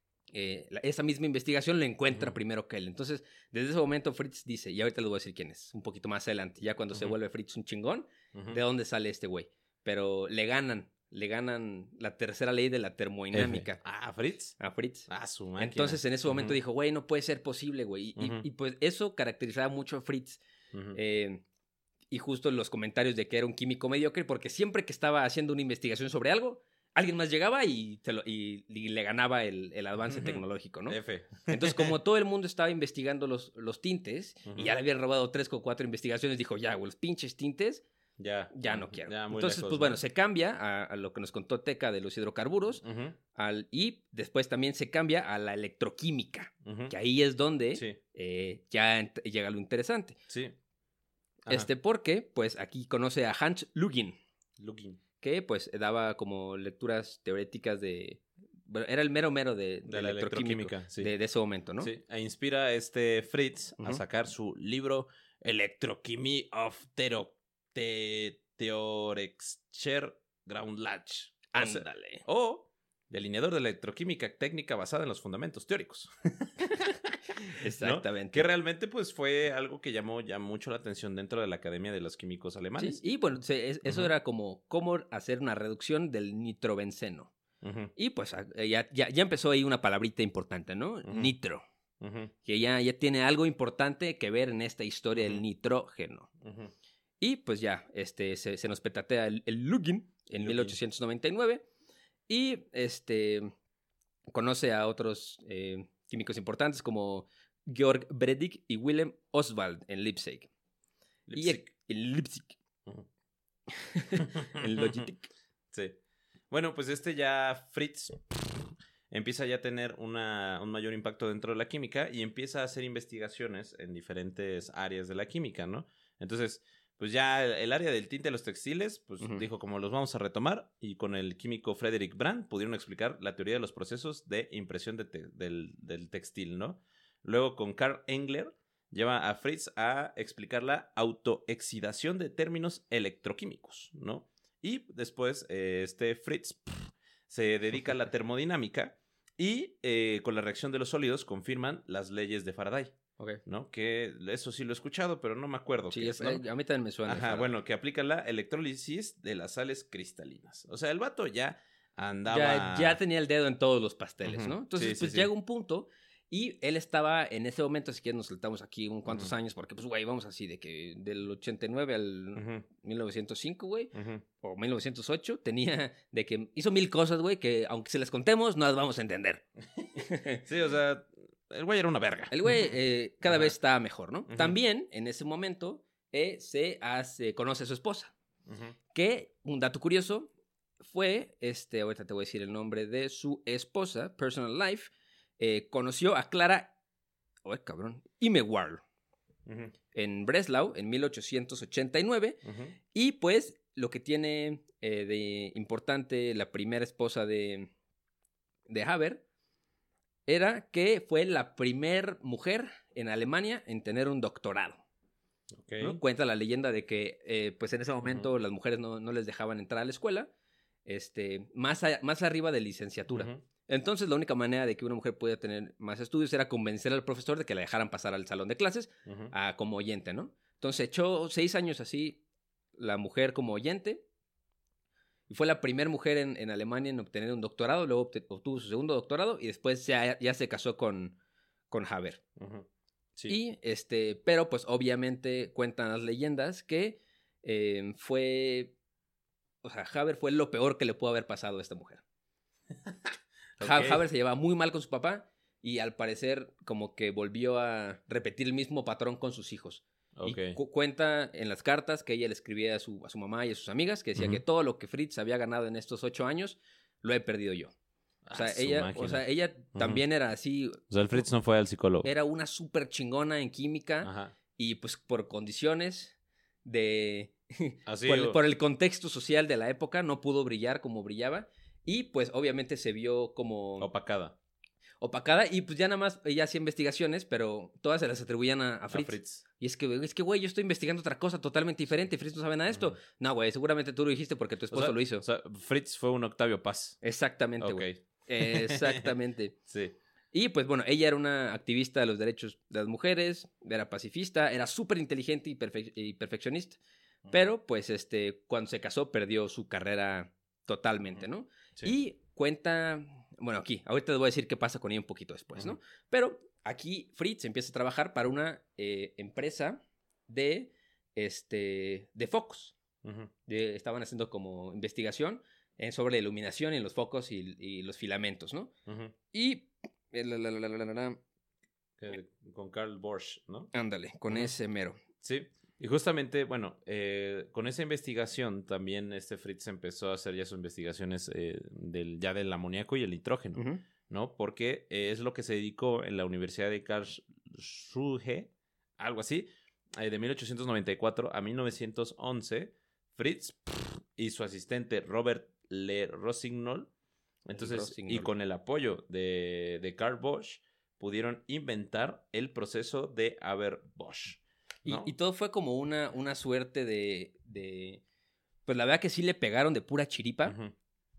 eh, la, esa misma investigación lo encuentra uh-huh. primero que él. Entonces, desde ese momento Fritz dice, y ahorita les voy a decir quién es, un poquito más adelante, ya cuando uh-huh. se vuelve Fritz un chingón, uh-huh. de dónde sale este güey. Pero le ganan, le ganan la tercera ley de la termodinámica. F. ¿A Fritz? A Fritz. Ah, su máquina. Entonces, en ese momento uh-huh. dijo, güey, no puede ser posible, güey. Y, uh-huh. y, y pues eso caracterizaba mucho a Fritz. Uh-huh. Eh, y justo los comentarios de que era un químico mediocre, porque siempre que estaba haciendo una investigación sobre algo, alguien más llegaba y, te lo, y, y le ganaba el, el avance tecnológico, ¿no? F. Entonces, como todo el mundo estaba investigando los, los tintes, Ujú. y ya le habían robado tres o cuatro investigaciones, dijo, ya, güey, los pinches tintes, Ya. ya no quiero. Ya, muy Entonces, lejos, pues ¿no? bueno, se cambia a, a lo que nos contó Teca de los hidrocarburos, Ujú, al, y después también se cambia a la electroquímica, ujú. que ahí es donde Sí, eh, ya ent- llega lo interesante. sí. Ajá. Este, porque, pues, aquí conoce a Hans Lugin, Looking. que, pues, daba como lecturas teoréticas de... Bueno, era el mero mero de, De la electroquímico electroquímica, sí. de, de ese momento, ¿no? Sí, e inspira a este Fritz a Ujú. sacar su libro Electrochemie of Tero, te, Theorexcher Grundlage. O sea, Ándale. O delineador de electroquímica técnica basada en los fundamentos teóricos. ¿No? Exactamente. Que realmente pues fue algo que llamó ya mucho la atención dentro de la Academia de los Químicos Alemanes. Sí, y bueno, se- es- eso Ujú. era como cómo hacer una reducción del nitrobenceno. Ujú, Y pues a- ya, ya, ya empezó ahí una palabrita importante, ¿no? Ujú. Nitro. ujú, Que ya, ya tiene algo importante que ver en esta historia del Ujú. nitrógeno. ujú. Y pues ya, este, se, se nos petatea el, el Lugin en Lugin. mil ochocientos noventa y nueve. Y este, conoce a otros eh, químicos importantes como Georg Bredig y Wilhelm Oswald en Leipzig. Y Leipzig. en Leipzig, Ujú. en Logitech. Sí. Bueno, pues este ya Fritz empieza ya a tener una, un mayor impacto dentro de la química y empieza a hacer investigaciones en diferentes áreas de la química, ¿no? Entonces, pues ya el, el área del tinte de los textiles, pues Ujú. dijo como los vamos a retomar y con el químico Frederick Brand pudieron explicar la teoría de los procesos de impresión de te- del, del textil, ¿no? Luego con Karl Engler lleva a Fritz a explicar la autooxidación de términos electroquímicos, ¿no? Y después eh, este Fritz pff, se dedica a la termodinámica y eh, con la reacción de los sólidos confirman las leyes de Faraday, Ok. ¿no? Que eso sí lo he escuchado, pero no me acuerdo Sí, qué es- es, ¿no? eh, a mí también me suena. Ajá, Faraday. bueno, que aplica la electrólisis de las sales cristalinas. O sea, el vato ya andaba... Ya, ya tenía el dedo en todos los pasteles, Ujú. ¿no? Entonces, Sí, sí, pues sí. llega un punto y él estaba en ese momento, si quieres nos saltamos aquí un cuantos Ujú. años, porque pues, güey, vamos así de que del ochenta y nueve al Ujú, mil novecientos cinco, güey, ujú. o mil novecientos ocho, tenía de que hizo mil cosas, güey, que aunque se las contemos, no las vamos a entender. Sí, o sea, el güey era una verga. El güey eh, cada Ajá. vez está mejor, ¿no? Ujú. También, en ese momento, eh, se hace, conoce a su esposa, Ujú. que, un dato curioso, fue, este, ahorita te voy a decir el nombre de su esposa, Personal Life, eh, conoció a Clara, oye, cabrón, Imewar Ujú, en Breslau en mil ochocientos ochenta y nueve, ujú. y pues lo que tiene eh, de importante la primera esposa de, de Haber era que fue la primer mujer en Alemania en tener un doctorado. Ok. ¿No? Cuenta la leyenda de que eh, pues en ese momento Ujú. las mujeres no, no les dejaban entrar a la escuela, este, más, a- más arriba de licenciatura. Ujú. Entonces la única manera de que una mujer pudiera tener más estudios era convencer al profesor de que la dejaran pasar al salón de clases Ujú. a, como oyente, ¿no? Entonces echó seis años así la mujer como oyente y fue la primera mujer en, en Alemania en obtener un doctorado, luego obte- obtuvo su segundo doctorado y después ya, ya se casó con, con Haber. Ujú. Sí. Y este, pero pues obviamente cuentan las leyendas que eh, fue, o sea, Haber fue lo peor que le pudo haber pasado a esta mujer. Ha- Ok. Haber se llevaba muy mal con su papá y al parecer como que volvió a repetir el mismo patrón con sus hijos. Ok. Y cu- cuenta en las cartas que ella le escribía a su, a su mamá y a sus amigas que decía Ujú. que todo lo que Fritz había ganado en estos ocho años lo he perdido yo. O sea, Ah, su ella, máquina. o sea, ella también era así, O sea, el Fritz no fue al psicólogo. era una súper chingona en química Ajá. y pues por condiciones de... Así. por, el, o- por el contexto social de la época no pudo brillar como brillaba y pues obviamente se vio como Opacada. opacada y pues ya nada más ella hacía investigaciones, pero todas se las atribuían a, a A Fritz. Fritz. Y es que, es que, güey, yo estoy investigando otra cosa totalmente diferente y Fritz no sabe nada de esto. Ujú. No, güey, seguramente tú lo dijiste porque tu O esposo sea- lo hizo. O sea, Fritz fue un Octavio Paz. Exactamente, Ok. güey. Exactamente. Sí. Y pues bueno, ella era una activista de los derechos de las mujeres, era pacifista, era súper inteligente y, perfe- y perfeccionista. Pero pues este, cuando se casó perdió su carrera totalmente, Ujú. ¿no? Sí. Y cuenta, bueno, aquí, ahorita les voy a decir qué pasa con ella un poquito después, ¿no? Ujú. Pero aquí Fritz empieza a trabajar para una eh, empresa de este, de focos. Ujú. De, estaban haciendo como investigación eh, sobre la iluminación en los focos y, y los filamentos, ¿no? Ujú. Y... eh, la, la, la, la, la, la, la, Eh, con Karl Bosch, ¿no? ándale, con Ujú. ese mero. Sí. Y justamente, bueno, eh, con esa investigación también este Fritz empezó a hacer ya sus investigaciones eh, del, ya del amoníaco y el nitrógeno, Uh-huh. ¿no? Porque eh, es lo que se dedicó en la Universidad de Karlsruhe, algo así, eh, de mil ochocientos noventa y cuatro a mil novecientos once, Fritz pff, y su asistente Robert Le Rossignol, entonces, Rossignol. y con el apoyo de, de Karl Bosch, pudieron inventar el proceso de Haber-Bosch. Y, ¿no? y todo fue como una, una suerte de, de... Pues la verdad que sí le pegaron de pura chiripa, Ujú,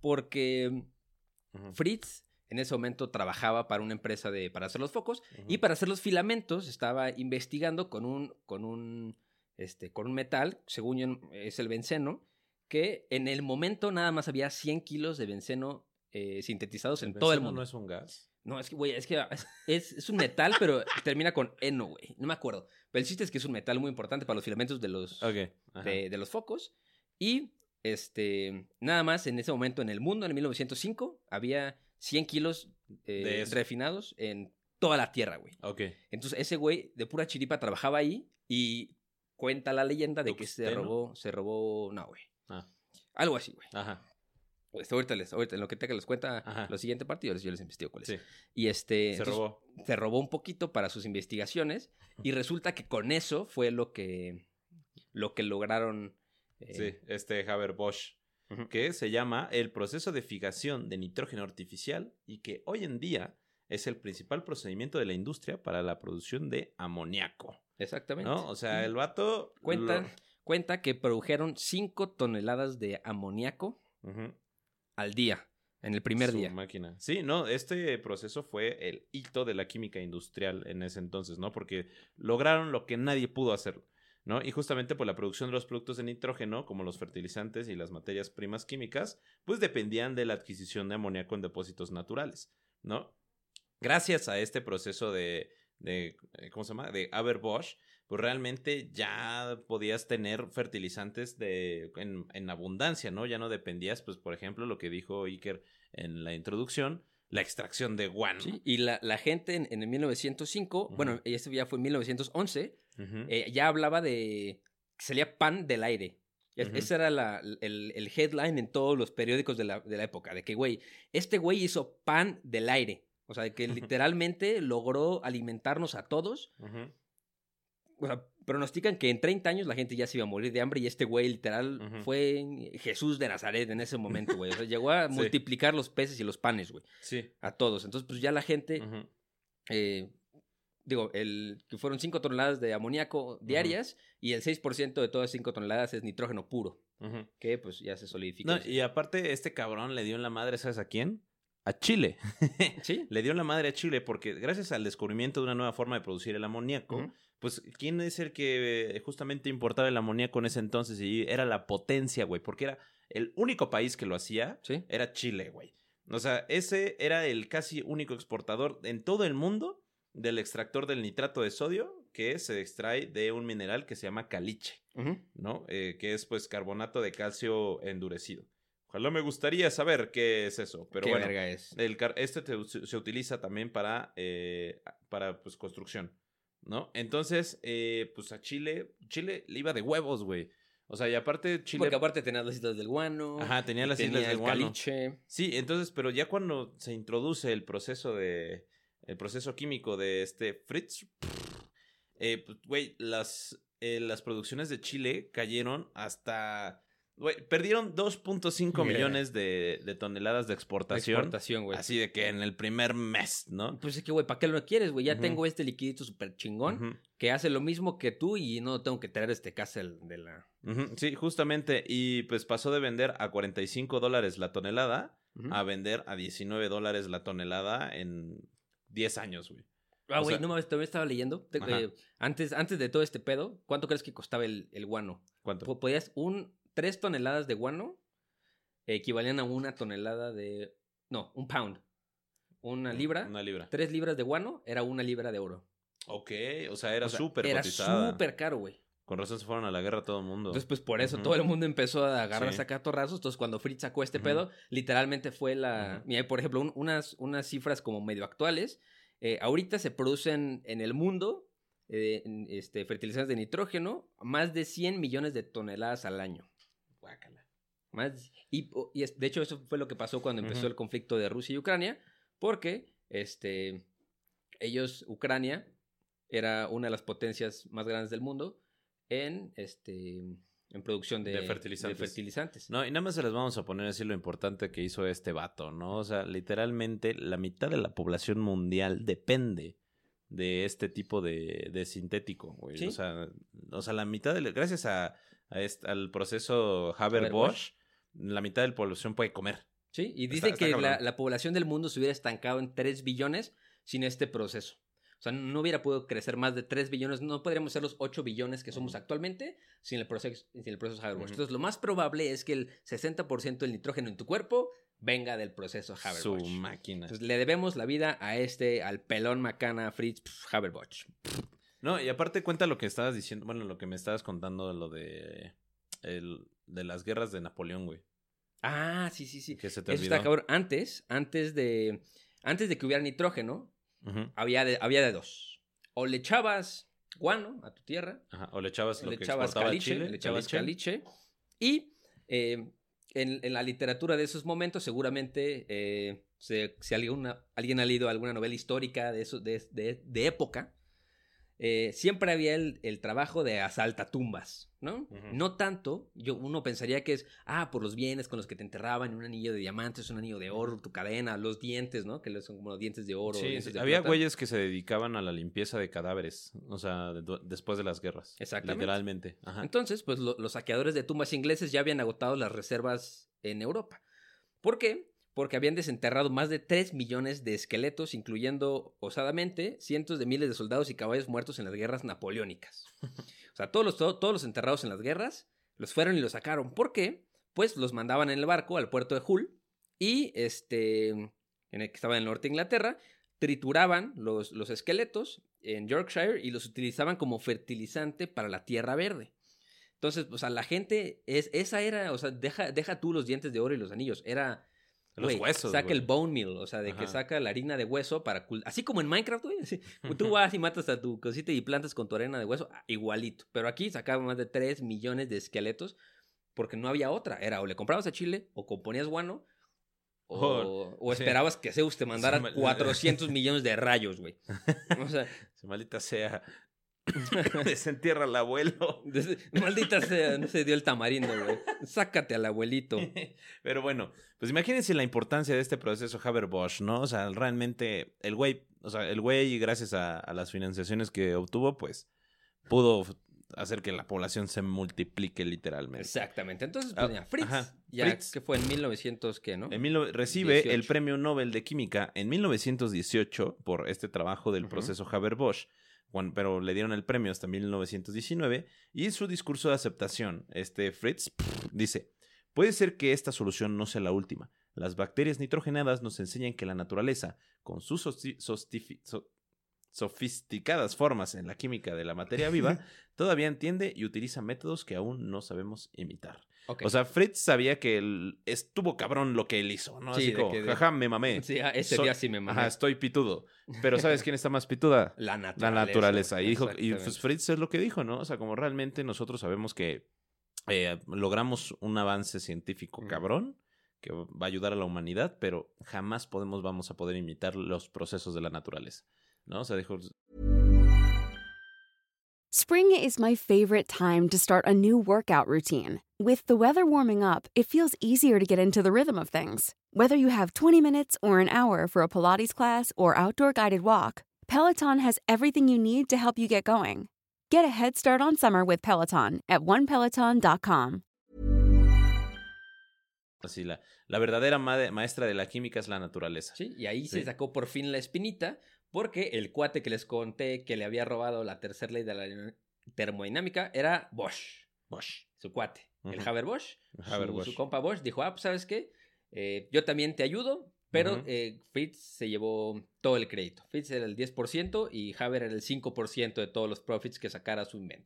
porque ujú, Fritz en ese momento trabajaba para una empresa de, para hacer los focos, ujú. y para hacer los filamentos estaba investigando con un, con un, este, con un metal, según yo es el benceno, que en el momento nada más había cien kilos de benceno eh, sintetizados en todo el benceno mundo. no es un gas? No, es que, güey, es que es, es un metal, pero termina con eno, güey. No me acuerdo. Pero el chiste es que es un metal muy importante para los filamentos de los, Ok. Ajá. de, de los focos. Y este, nada más en ese momento en el mundo, en mil novecientos cinco, había cien kilos eh, De eso. refinados en toda la Tierra, güey. Ok. Entonces ese güey de pura chiripa trabajaba ahí y cuenta la leyenda de que se ¿Tuxteno? robó, se robó, no, güey. Ah, Algo así, güey. ajá. Pues ahorita, les, ahorita en lo que tenga les cuenta Ajá. lo siguiente partido, yo les investigo cuál es. Sí. Y este... Se entonces, robó. se robó un poquito para sus investigaciones y resulta que con eso fue lo que, lo que lograron. eh, Sí, este Haber-Bosch, ujú. que se llama el proceso de fijación de nitrógeno artificial y que hoy en día es el principal procedimiento de la industria para la producción de amoníaco, Exactamente. ¿no? O sea, Y el vato... cuenta, lo- cuenta que produjeron cinco toneladas de amoníaco Ujú. al día, en el primer Su día. máquina. Sí, no, este proceso fue el hito de la química industrial en ese entonces, ¿no? Porque lograron lo que nadie pudo hacer, ¿no? Y justamente por la producción de los productos de nitrógeno, como los fertilizantes y las materias primas químicas, pues dependían de la adquisición de amoníaco en depósitos naturales, ¿no? Gracias a este proceso de, de ¿cómo se llama? De Haber-Bosch, pues realmente ya podías tener fertilizantes de, en, en abundancia, ¿no? Ya no dependías, pues, por ejemplo, lo que dijo Iker en la introducción, la extracción de guano. Sí, y la, la gente en, en el mil novecientos cinco, Ujú. bueno, y este ya fue en mil novecientos once, Ujú. eh, ya hablaba de que salía pan del aire. Es- Ujú. Ese era la- el, el headline en todos los periódicos de la, de la época, de que, güey, este güey hizo pan del aire. O sea, de que literalmente logró alimentarnos a todos. Ujú. O sea, pronostican que en treinta años la gente ya se iba a morir de hambre y este güey literal Ujú. fue Jesús de Nazaret en ese momento, güey. O sea, llegó a Sí. multiplicar los peces y los panes, güey, Sí. a todos. Entonces, pues ya la gente, Ujú. eh, digo, el, que fueron cinco toneladas de amoníaco diarias y el seis por ciento de todas esas cinco toneladas es nitrógeno puro, Ujú. que pues ya se solidifica. No, y aparte, este cabrón le dio en la madre, ¿sabes a quién? A Chile. Sí. Le dio en la madre a Chile porque gracias al descubrimiento de una nueva forma de producir el amoníaco, Ujú. pues, ¿quién es el que eh, justamente importaba el amoníaco en ese entonces? Y era la potencia, güey, porque era el único país que lo hacía, Sí. era Chile, güey. O sea, ese era el casi único exportador en todo el mundo del extractor del nitrato de sodio que se extrae de un mineral que se llama caliche, Ujú. ¿no? Eh, que es, pues, carbonato de calcio endurecido. Ojalá me gustaría saber qué es eso, pero Qué bueno. verga es. El car- este te- se se utiliza también para, eh, para pues, construcción, ¿no? Entonces, eh, pues a Chile, Chile le iba de huevos, güey. O sea, y aparte Chile... Porque aparte tenías las islas del guano. Ajá, tenía y las islas tenía del el guano. caliche. Sí, entonces, pero ya cuando se introduce el proceso de... El proceso químico de este Fritz, eh, pues, güey, las, eh, las producciones de Chile cayeron hasta... Güey, perdieron dos punto cinco Yeah. millones de, de toneladas de exportación. Exportación, güey. Así de que en el primer mes, ¿no? Pues es que, güey, ¿para qué lo quieres, güey? Ya Ujú. tengo este liquidito súper chingón Ujú, que hace lo mismo que tú y no tengo que traer este castle de la... ujú. Sí, justamente. Y pues pasó de vender a cuarenta y cinco dólares la tonelada Ujú. a vender a diecinueve dólares la tonelada en diez años, güey. Ah, o güey, sea- no mames, también estaba leyendo. Te- Ajá. eh, antes, antes de todo este pedo, ¿cuánto crees que costaba el, el guano? ¿Cuánto? Po- Podías un... Tres toneladas de guano equivalían a una tonelada de... No, un pound. Una libra. Una libra. Tres libras de guano era una libra de oro. Ok, o sea, era O sea, súper Era cotizada. súper caro, güey. Con razón se fueron a la guerra todo el mundo. Entonces, pues por eso uh-huh. todo el mundo empezó a agarrarse Sí. a catorrazos. Entonces, cuando Fritz sacó este uh-huh. pedo, literalmente fue la... Uh-huh. Mira, por ejemplo, un, unas, unas cifras como medio actuales. Eh, ahorita se producen en el mundo eh, este, fertilizantes de nitrógeno más de cien millones de toneladas al año. Guácala. Más, y, y es, de hecho, eso fue lo que pasó cuando empezó uh-huh. el conflicto de Rusia y Ucrania, porque este, ellos, Ucrania, era una de las potencias más grandes del mundo en, este, en producción de, De fertilizantes. de fertilizantes. No, y nada más se les vamos a poner así lo importante que hizo este vato, ¿no? O sea, literalmente la mitad de la población mundial depende de este tipo de, de sintético, güey. ¿Sí? O sea, o sea, la mitad de... Gracias a, a este, al proceso Haber-Bosch, la mitad de la población puede comer. Sí, y Está- dice está que cabrón. la, la población del mundo se hubiera estancado en tres billones sin este proceso. O sea, no hubiera podido crecer más de tres billones, no podríamos ser los ocho billones que somos Ujú. actualmente sin el proceso, sin el proceso Haber-Bosch. Ujú. Entonces, lo más probable es que el sesenta por ciento del nitrógeno en tu cuerpo venga del proceso Su Haber-Bosch. máquina. Entonces, le debemos la vida a este, al pelón macana Fritz pf, Haber-Bosch. No, y aparte cuenta lo que estabas diciendo, bueno, lo que me estabas contando, lo de, el, de las guerras de Napoleón, güey. Ah, sí, sí, sí. Que se te Eso olvidó. está cabrón. Antes, antes de, antes de que hubiera nitrógeno, Ujú. había de, había de dos. O le echabas guano a tu tierra, Ajá, o le echabas o lo le que echabas exportaba caliche, Chile. le echabas caliche. Y eh, en, en la literatura de esos momentos, seguramente, eh, se- si alguien, alguien ha leído alguna novela histórica de, eso, de, de, de época, eh, siempre había el, el trabajo de asaltatumbas, ¿no? Ujú. No tanto, yo, uno pensaría que es, ah, por los bienes con los que te enterraban, un anillo de diamantes, un anillo de oro, tu cadena, los dientes, ¿no? Que son como los dientes de oro. Sí, dientes sí, de había plata. güeyes que se dedicaban a la limpieza de cadáveres, o sea, de- después de las guerras. Exactamente. Literalmente. Ajá. Entonces, pues lo- los saqueadores de tumbas ingleses ya habían agotado las reservas en Europa. ¿Por qué? Porque habían desenterrado más de tres millones de esqueletos, incluyendo, osadamente, cientos de miles de soldados y caballos muertos en las guerras napoleónicas. O sea, todos los, to- todos los enterrados en las guerras los fueron y los sacaron. ¿Por qué? Pues los mandaban en el barco al puerto de Hull y, este, en el que estaba en el norte de Inglaterra, trituraban los, los esqueletos en Yorkshire y los utilizaban como fertilizante para la tierra verde. Entonces, o sea, la gente, es, esa era, o sea, deja, deja tú los dientes de oro y los anillos, era... Los güey, huesos, saca güey. el bone meal, o sea, de que Ajá. saca la harina de hueso para... cul- Así como en Minecraft, güey. así, tú vas y matas a tu cosita y plantas con tu arena de hueso, ah, igualito. Pero aquí sacaban más de tres millones de esqueletos porque no había otra. Era o le comprabas a Chile, o componías guano, o, Oh, o sí. esperabas que Zeus te mandara Sí, mal- cuatrocientos millones de rayos, güey. O sea, Si maldita sea. Desentierra al abuelo. des- maldita sea, no se dio el tamarindo, güey. Sácate al abuelito. Pero bueno, pues imagínense la importancia de este proceso Haber-Bosch, ¿no? O sea, realmente el güey, o sea, el güey, gracias a, a las financiaciones que obtuvo, pues pudo hacer que la población se multiplique literalmente. Exactamente. Entonces, Ah, pues ya, Fritz, ajá, ya Fritz. que fue en mil novecientos, ¿qué, no? En mil no- recibe dieciocho. el Premio Nobel de Química en mil novecientos dieciocho por este trabajo del Ujú. proceso Haber-Bosch, cuan- pero le dieron el premio hasta mil novecientos diecinueve, y en su discurso de aceptación, este Fritz pff, dice, puede ser que esta solución no sea la última. Las bacterias nitrogenadas nos enseñan que la naturaleza, con sus sosti- sostifi- so- sofisticadas formas en la química de la materia viva, todavía entiende y utiliza métodos que aún no sabemos imitar. Ok. O sea, Fritz sabía que él estuvo cabrón lo que él hizo, ¿no? Sí, Así de como, que de- jaja, me mamé. sí, ah, ese Soy- día sí me mamé. Ajá, estoy pitudo. Pero ¿sabes quién está más pituda? La La naturaleza. naturaleza. Y, dijo, y Exactamente. pues Fritz es lo que dijo, ¿no? O sea, como realmente nosotros sabemos que eh, logramos un avance científico Mm. cabrón que va a ayudar a la humanidad, pero jamás podemos, vamos a poder imitar los procesos de la naturaleza, ¿no? O sea, dijo, Spring is my favorite time to start a new workout routine. With the weather warming up, it feels easier to get into the rhythm of things. Whether you have twenty minutes or an hour for a Pilates class or outdoor guided walk, Peloton has everything you need to help you get going. Get a head start on summer with Peloton at one peloton dot com. así, la, la verdadera ma- maestra de la química es la naturaleza. Sí, y ahí se Sí. sacó por fin la espinita, porque el cuate que les conté que le había robado la tercera ley de la termodinámica era Bosch, Bosch. su cuate. El Ujú. Haber-Bosch, su, Haber-Bosch. su compa Bosch, dijo, ah, pues, ¿sabes qué? Eh, yo también te ayudo, pero Ujú. eh, Fritz se llevó todo el crédito. Fritz era el diez por ciento y Haber era el cinco por ciento de todos los profits que sacara su invento.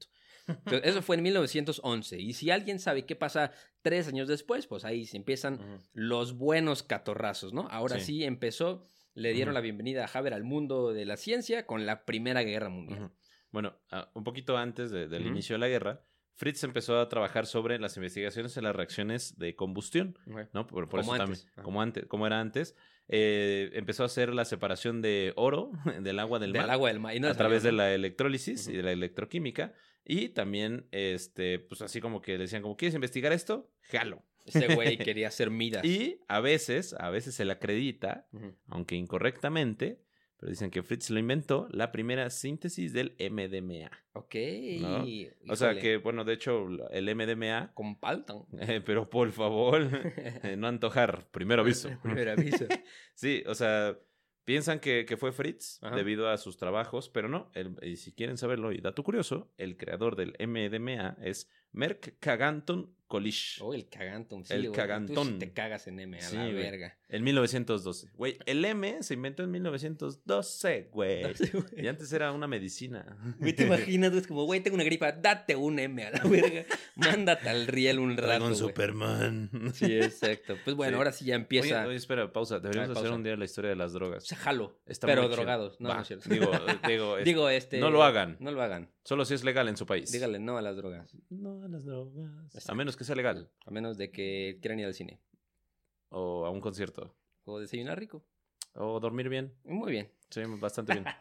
Entonces, eso fue en mil novecientos once. Y si alguien sabe qué pasa tres años después, pues ahí se empiezan Ujú. los buenos catorrazos, ¿no? Ahora sí, Sí. empezó, le dieron Ujú. la bienvenida a Haber al mundo de la ciencia con la Primera Guerra Mundial. Ujú. Bueno, uh, un poquito antes de, del Ujú. inicio de la guerra, Fritz empezó a trabajar sobre las investigaciones en las reacciones de combustión, Ok. ¿no? Por, por Como eso antes. también, Ajá. como antes, como era antes, eh, empezó a hacer la separación de oro del agua del, Del mar agua del mar. Y no a le través salió, de ¿no? la electrólisis Ujú. y de la electroquímica. Y también, este, pues así como que le decían, como, ¿quieres investigar esto? Jalo. Ese güey quería ser Midas. Y a veces, a veces se le acredita, Ujú. aunque incorrectamente, pero dicen que Fritz lo inventó, la primera síntesis del M D M A. Ok. ¿No? O sea Híjole. que, bueno, de hecho, el M D M A, Compartan. eh, pero por favor, eh, no antojar, primero aviso. Primer aviso. Sí, o sea, piensan que, que fue Fritz Ajá. debido a sus trabajos, pero no. El- y si quieren saberlo, y dato curioso, el creador del M D M A es Merck Kaganton Kolisch. Oh, el cagantón. Sí, El güey. Tú cagantón. sí te cagas en M, a Sí, la güey. verga. En mil novecientos doce. Güey, el M se inventó en mil novecientos doce, güey. Sí, güey. Y antes era una medicina. Güey, te imaginas, güey, es como, güey, tengo una gripa, date un M a la verga. Mándate al riel un rato, Dragon güey. Superman. Sí, exacto. Pues bueno, Sí. ahora sí ya empieza. Oye, oye, espera, pausa. Deberíamos Ah, hacer pausa. un día la historia de las drogas. Se jalo. Está pero muy chido. drogados. No, Va, no es cierto. Digo, digo, es- Digo, este. no lo hagan. No lo hagan. Solo si es legal en su país. Dígale no a las drogas. No a las drogas. A Exacto. menos que sea legal. A menos de que quieran ir al cine. O a un concierto. O desayunar rico. O dormir bien. Muy bien. Sí, bastante bien.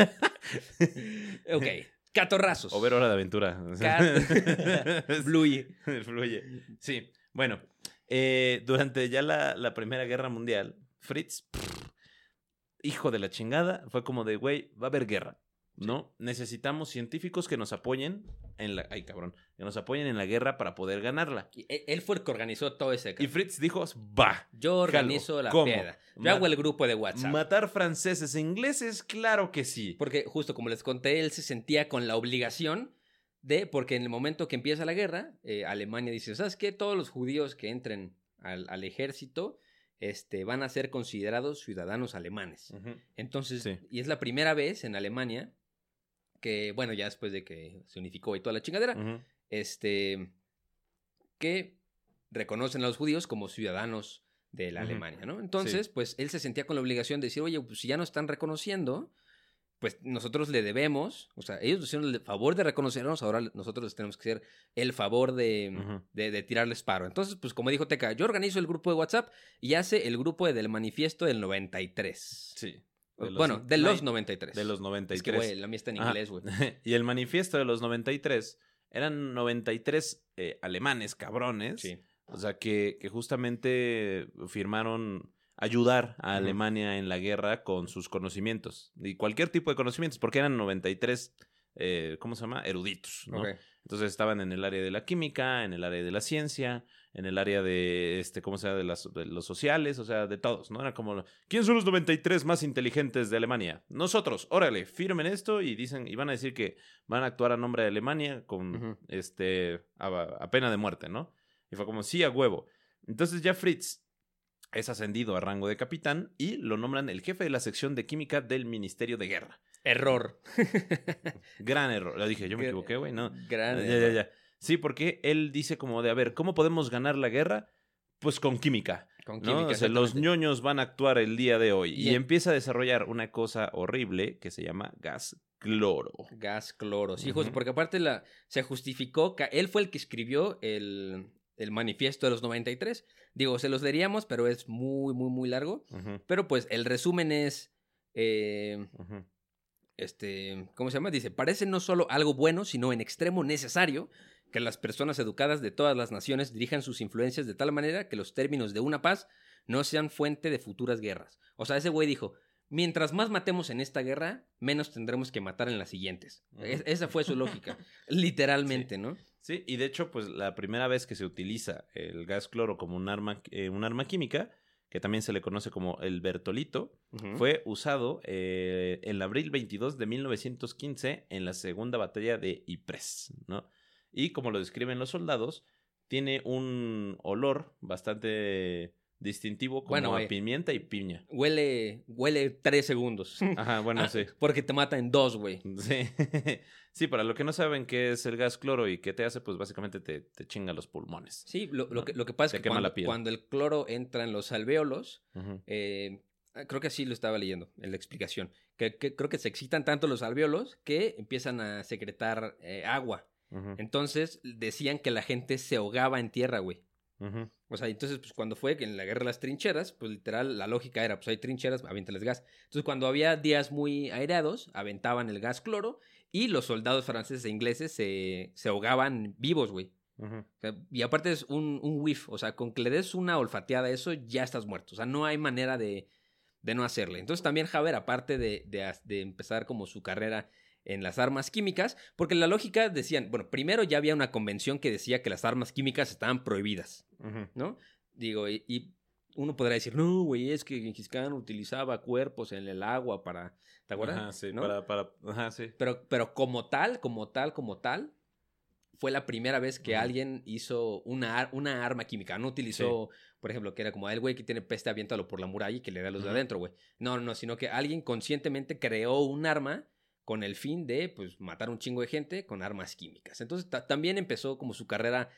Ok. Catorrazos. O ver Hora de Aventura. Cat- Bluey. Fluye. Sí. Bueno, eh, durante ya la, la Primera Guerra Mundial, Fritz, pff, hijo de la chingada, fue como de, güey, va a haber guerra, ¿no? Necesitamos científicos que nos apoyen en la... Ay, cabrón. Que nos apoyen en la guerra para poder ganarla. Y él él fue el que organizó todo ese. Y Fritz dijo, va. Yo organizo jalo. la ¿Cómo? peda. Yo Ma- hago el grupo de WhatsApp. ¿Matar franceses e ingleses? Claro que sí. Porque justo como les conté, él se sentía con la obligación de, porque en el momento que empieza la guerra, eh, Alemania dice, ¿sabes qué? Todos los judíos que entren al, al ejército este, van a ser considerados ciudadanos alemanes. Ujú. Entonces, Sí. y es la primera vez en Alemania que, bueno, ya después de que se unificó y toda la chingadera, Ujú. este, que reconocen a los judíos como ciudadanos de la Ujú. Alemania, ¿no? Entonces, Sí. pues él se sentía con la obligación de decir, oye, pues si ya nos están reconociendo, pues nosotros le debemos, o sea, ellos nos hicieron el favor de reconocernos, ahora nosotros les tenemos que hacer el favor de, Ujú. de, de tirarles paro. Entonces, pues como dijo Teca, yo organizo el grupo de WhatsApp y hace el grupo de- del manifiesto del noventa y tres. Sí. De los- Bueno, de no, los noventa y tres. De los noventa y Es que, tres. güey, la mía está en Ajá. inglés, güey. Y el manifiesto de los noventa y tres eran noventa y tres eh, alemanes cabrones. Sí. O sea, que, que justamente firmaron ayudar a Ujú. Alemania en la guerra con sus conocimientos. Y cualquier tipo de conocimientos, porque eran noventa y tres, eh, ¿cómo se llama? Eruditos, ¿no? Ok. Entonces estaban en el área de la química, en el área de la ciencia, en el área de, este, ¿cómo se llama? De, las, de los sociales, o sea, de todos, ¿no? Era como, ¿quién son los noventa y tres más inteligentes de Alemania? Nosotros, órale, firmen esto y dicen, y van a decir que van a actuar a nombre de Alemania con, Ujú. este, a, a pena de muerte, ¿no? Y fue como, sí, a huevo. Entonces ya Fritz es ascendido a rango de capitán y lo nombran el jefe de la sección de química del Ministerio de Guerra. Error. Gran error. Lo dije, yo me Gra- equivoqué, güey, no. Gran Ya, error. ya, ya. Sí, porque él dice como de, a ver, ¿cómo podemos ganar la guerra? Pues con química. Con ¿no? química, O sea, los exactamente. ñoños van a actuar el día de hoy. Y, Y- empieza a desarrollar una cosa horrible que se llama gas cloro. Gas cloro. Sí, Ujú. justo, porque aparte la, se justificó que él fue el que escribió el, el manifiesto de los noventa y tres. Digo, se los leeríamos, pero es muy, muy, muy largo. Ujú, Pero pues el resumen es, eh, ujú. este, ¿cómo se llama? Dice, parece no solo algo bueno, sino en extremo necesario que las personas educadas de todas las naciones dirijan sus influencias de tal manera que los términos de una paz no sean fuente de futuras guerras. O sea, ese güey dijo, mientras más matemos en esta guerra, menos tendremos que matar en las siguientes. Ujú. Es- esa fue su lógica, literalmente, ¿no? Sí, y de hecho, pues la primera vez que se utiliza el gas cloro como un arma, eh, un arma química, que también se le conoce como el Bertolito, Ujú. fue usado eh, en abril veintidós de mil novecientos quince en la segunda batalla de Ypres, ¿no? Y como lo describen los soldados, tiene un olor bastante distintivo como Bueno, a eh. pimienta y piña. Huele, huele tres segundos. Ajá, bueno, sí. Porque te mata en dos, güey. Sí. Sí, para los que no saben qué es el gas cloro y qué te hace, pues básicamente te, te chinga los pulmones. Sí, lo, lo ¿no? que, lo que pasa Te es que quema cuando, la piel. cuando el cloro entra en los alvéolos, Ujú. eh, creo que así lo estaba leyendo en la explicación, que, que creo que se excitan tanto los alvéolos que empiezan a secretar eh, agua. Ujú. Entonces decían que la gente se ahogaba en tierra, güey. Ujú. O sea, entonces, pues cuando fue que en la guerra de las trincheras, pues literal, la lógica era, pues hay trincheras, aviéntales gas. Entonces, cuando había días muy aireados, aventaban el gas cloro y los soldados franceses e ingleses se, se ahogaban vivos, güey. Ujú. O sea, y aparte es un, un whiff, o sea, con que le des una olfateada a eso, ya estás muerto. O sea, no hay manera de, de no hacerle. Entonces, también Haber, aparte de, de, de empezar como su carrera en las armas químicas, porque la lógica decían, bueno, primero ya había una convención que decía que las armas químicas estaban prohibidas, Ujú. ¿no? Digo, y, y uno podrá decir, no, güey, es que Gengis Khan utilizaba cuerpos en el agua para, ¿te acuerdas? Ajá, sí, ¿no? para, para, ajá, sí. Pero, pero como tal, como tal, como tal, fue la primera vez que Ujú. alguien hizo una, ar- una arma química. No utilizó, por ejemplo, que era como el güey que tiene peste, aviéntalo por la muralla y que le da los de Ujú. adentro, güey. No, no, no, sino que alguien conscientemente creó un arma con el fin de, pues, matar un chingo de gente con armas químicas. Entonces, ta- también empezó como su carrera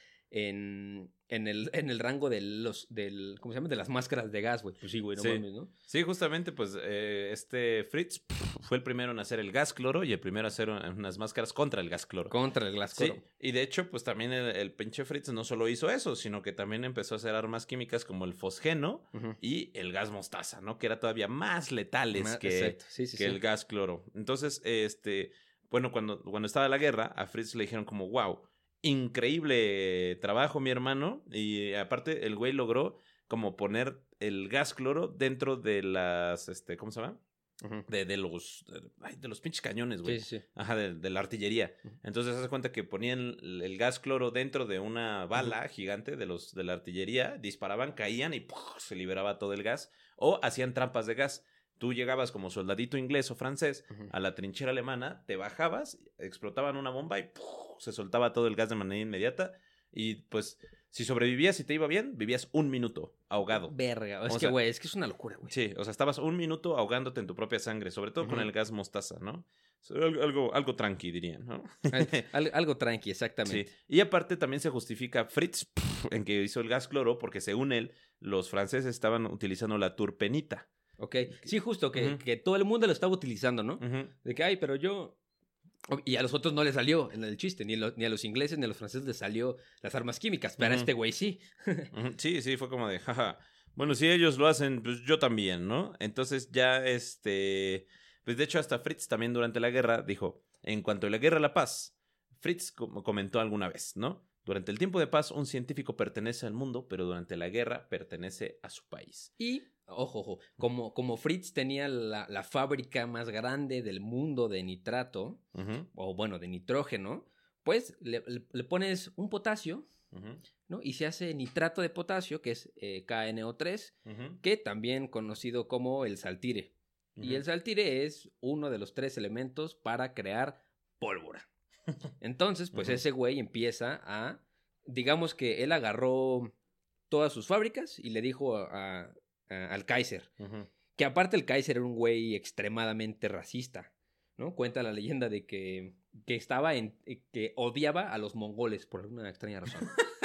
en, en, el, en el rango de los, del, ¿cómo se llama? De las máscaras de gas, güey. Pues sí, güey, no Sí. mames, ¿no? Sí, justamente, pues, eh, este Fritz pff, fue el primero en hacer el gas cloro y el primero a hacer un- unas máscaras contra el gas cloro. Contra el gas Sí, cloro. y de hecho, pues también el, el pinche Fritz no solo hizo eso, sino que también empezó a hacer armas químicas como el fosgeno Ujú. y el gas mostaza, ¿no? Que era todavía más letales Ma- que, Exacto, sí, sí, que sí. el gas cloro. Entonces, este, bueno, cuando, cuando estaba la guerra, a Fritz le dijeron como, wow, increíble trabajo, mi hermano. Y aparte, el güey logró como poner el gas cloro dentro de las, este, ¿cómo se llama? Ujú. De, de los, de, ay, de los pinches cañones, güey. Sí, sí, sí. Ajá, de, de la artillería. Ujú. Entonces, se hace cuenta que ponían el, el gas cloro dentro de una bala gigante de los de la artillería, disparaban, caían y ¡puf! Se liberaba todo el gas. O hacían trampas de gas. Tú llegabas como soldadito inglés o francés Ujú. a la trinchera alemana, te bajabas, explotaban una bomba y ¡puf! Se soltaba todo el gas de manera inmediata. Y pues, si sobrevivías y te iba bien, vivías un minuto ahogado. Verga. Es O que, sea, güey, es que es una locura, güey. Sí, o sea, estabas un minuto ahogándote en tu propia sangre, sobre todo con Ujú. el gas mostaza, ¿no? So, algo, algo, algo tranqui, dirían, ¿no? Al- al- algo tranqui, Sí. exactamente. Y aparte también se justifica Fritz pf, en que hizo el gas cloro porque según él, los franceses estaban utilizando la turpenita. Ok. Sí, justo, que, Ujú. que todo el mundo lo estaba utilizando, ¿no? Ujú. De que, ay, pero yo... Y a los otros no les salió en el chiste, ni, lo- ni a los ingleses ni a los franceses les salió las armas químicas, pero a Ujú. este güey sí. Ujú. Sí, sí, fue como de, jaja. Bueno, si ellos lo hacen, pues yo también, ¿no? Entonces ya, este... Pues de hecho hasta Fritz también durante la guerra dijo, en cuanto a la guerra a la paz, Fritz como comentó alguna vez, ¿no? Durante el tiempo de paz, un científico pertenece al mundo, pero durante la guerra pertenece a su país. Y, ojo, ojo, como, como Fritz tenía la, la fábrica más grande del mundo de nitrato, Ujú, o bueno, de nitrógeno, pues le, le- le pones un potasio, ujú, ¿no? Y se hace nitrato de potasio, que es eh, K N O tres, ujú, que también conocido como el saltire. Y ujú. el saltire es uno de los tres elementos para crear pólvora. Entonces, pues Ujú. ese güey empieza a, digamos que él agarró todas sus fábricas y le dijo a- a- al Kaiser, Ujú. que aparte el Kaiser era un güey extremadamente racista, ¿no? Cuenta la leyenda de que, que estaba en, que odiaba a los mongoles por alguna extraña razón.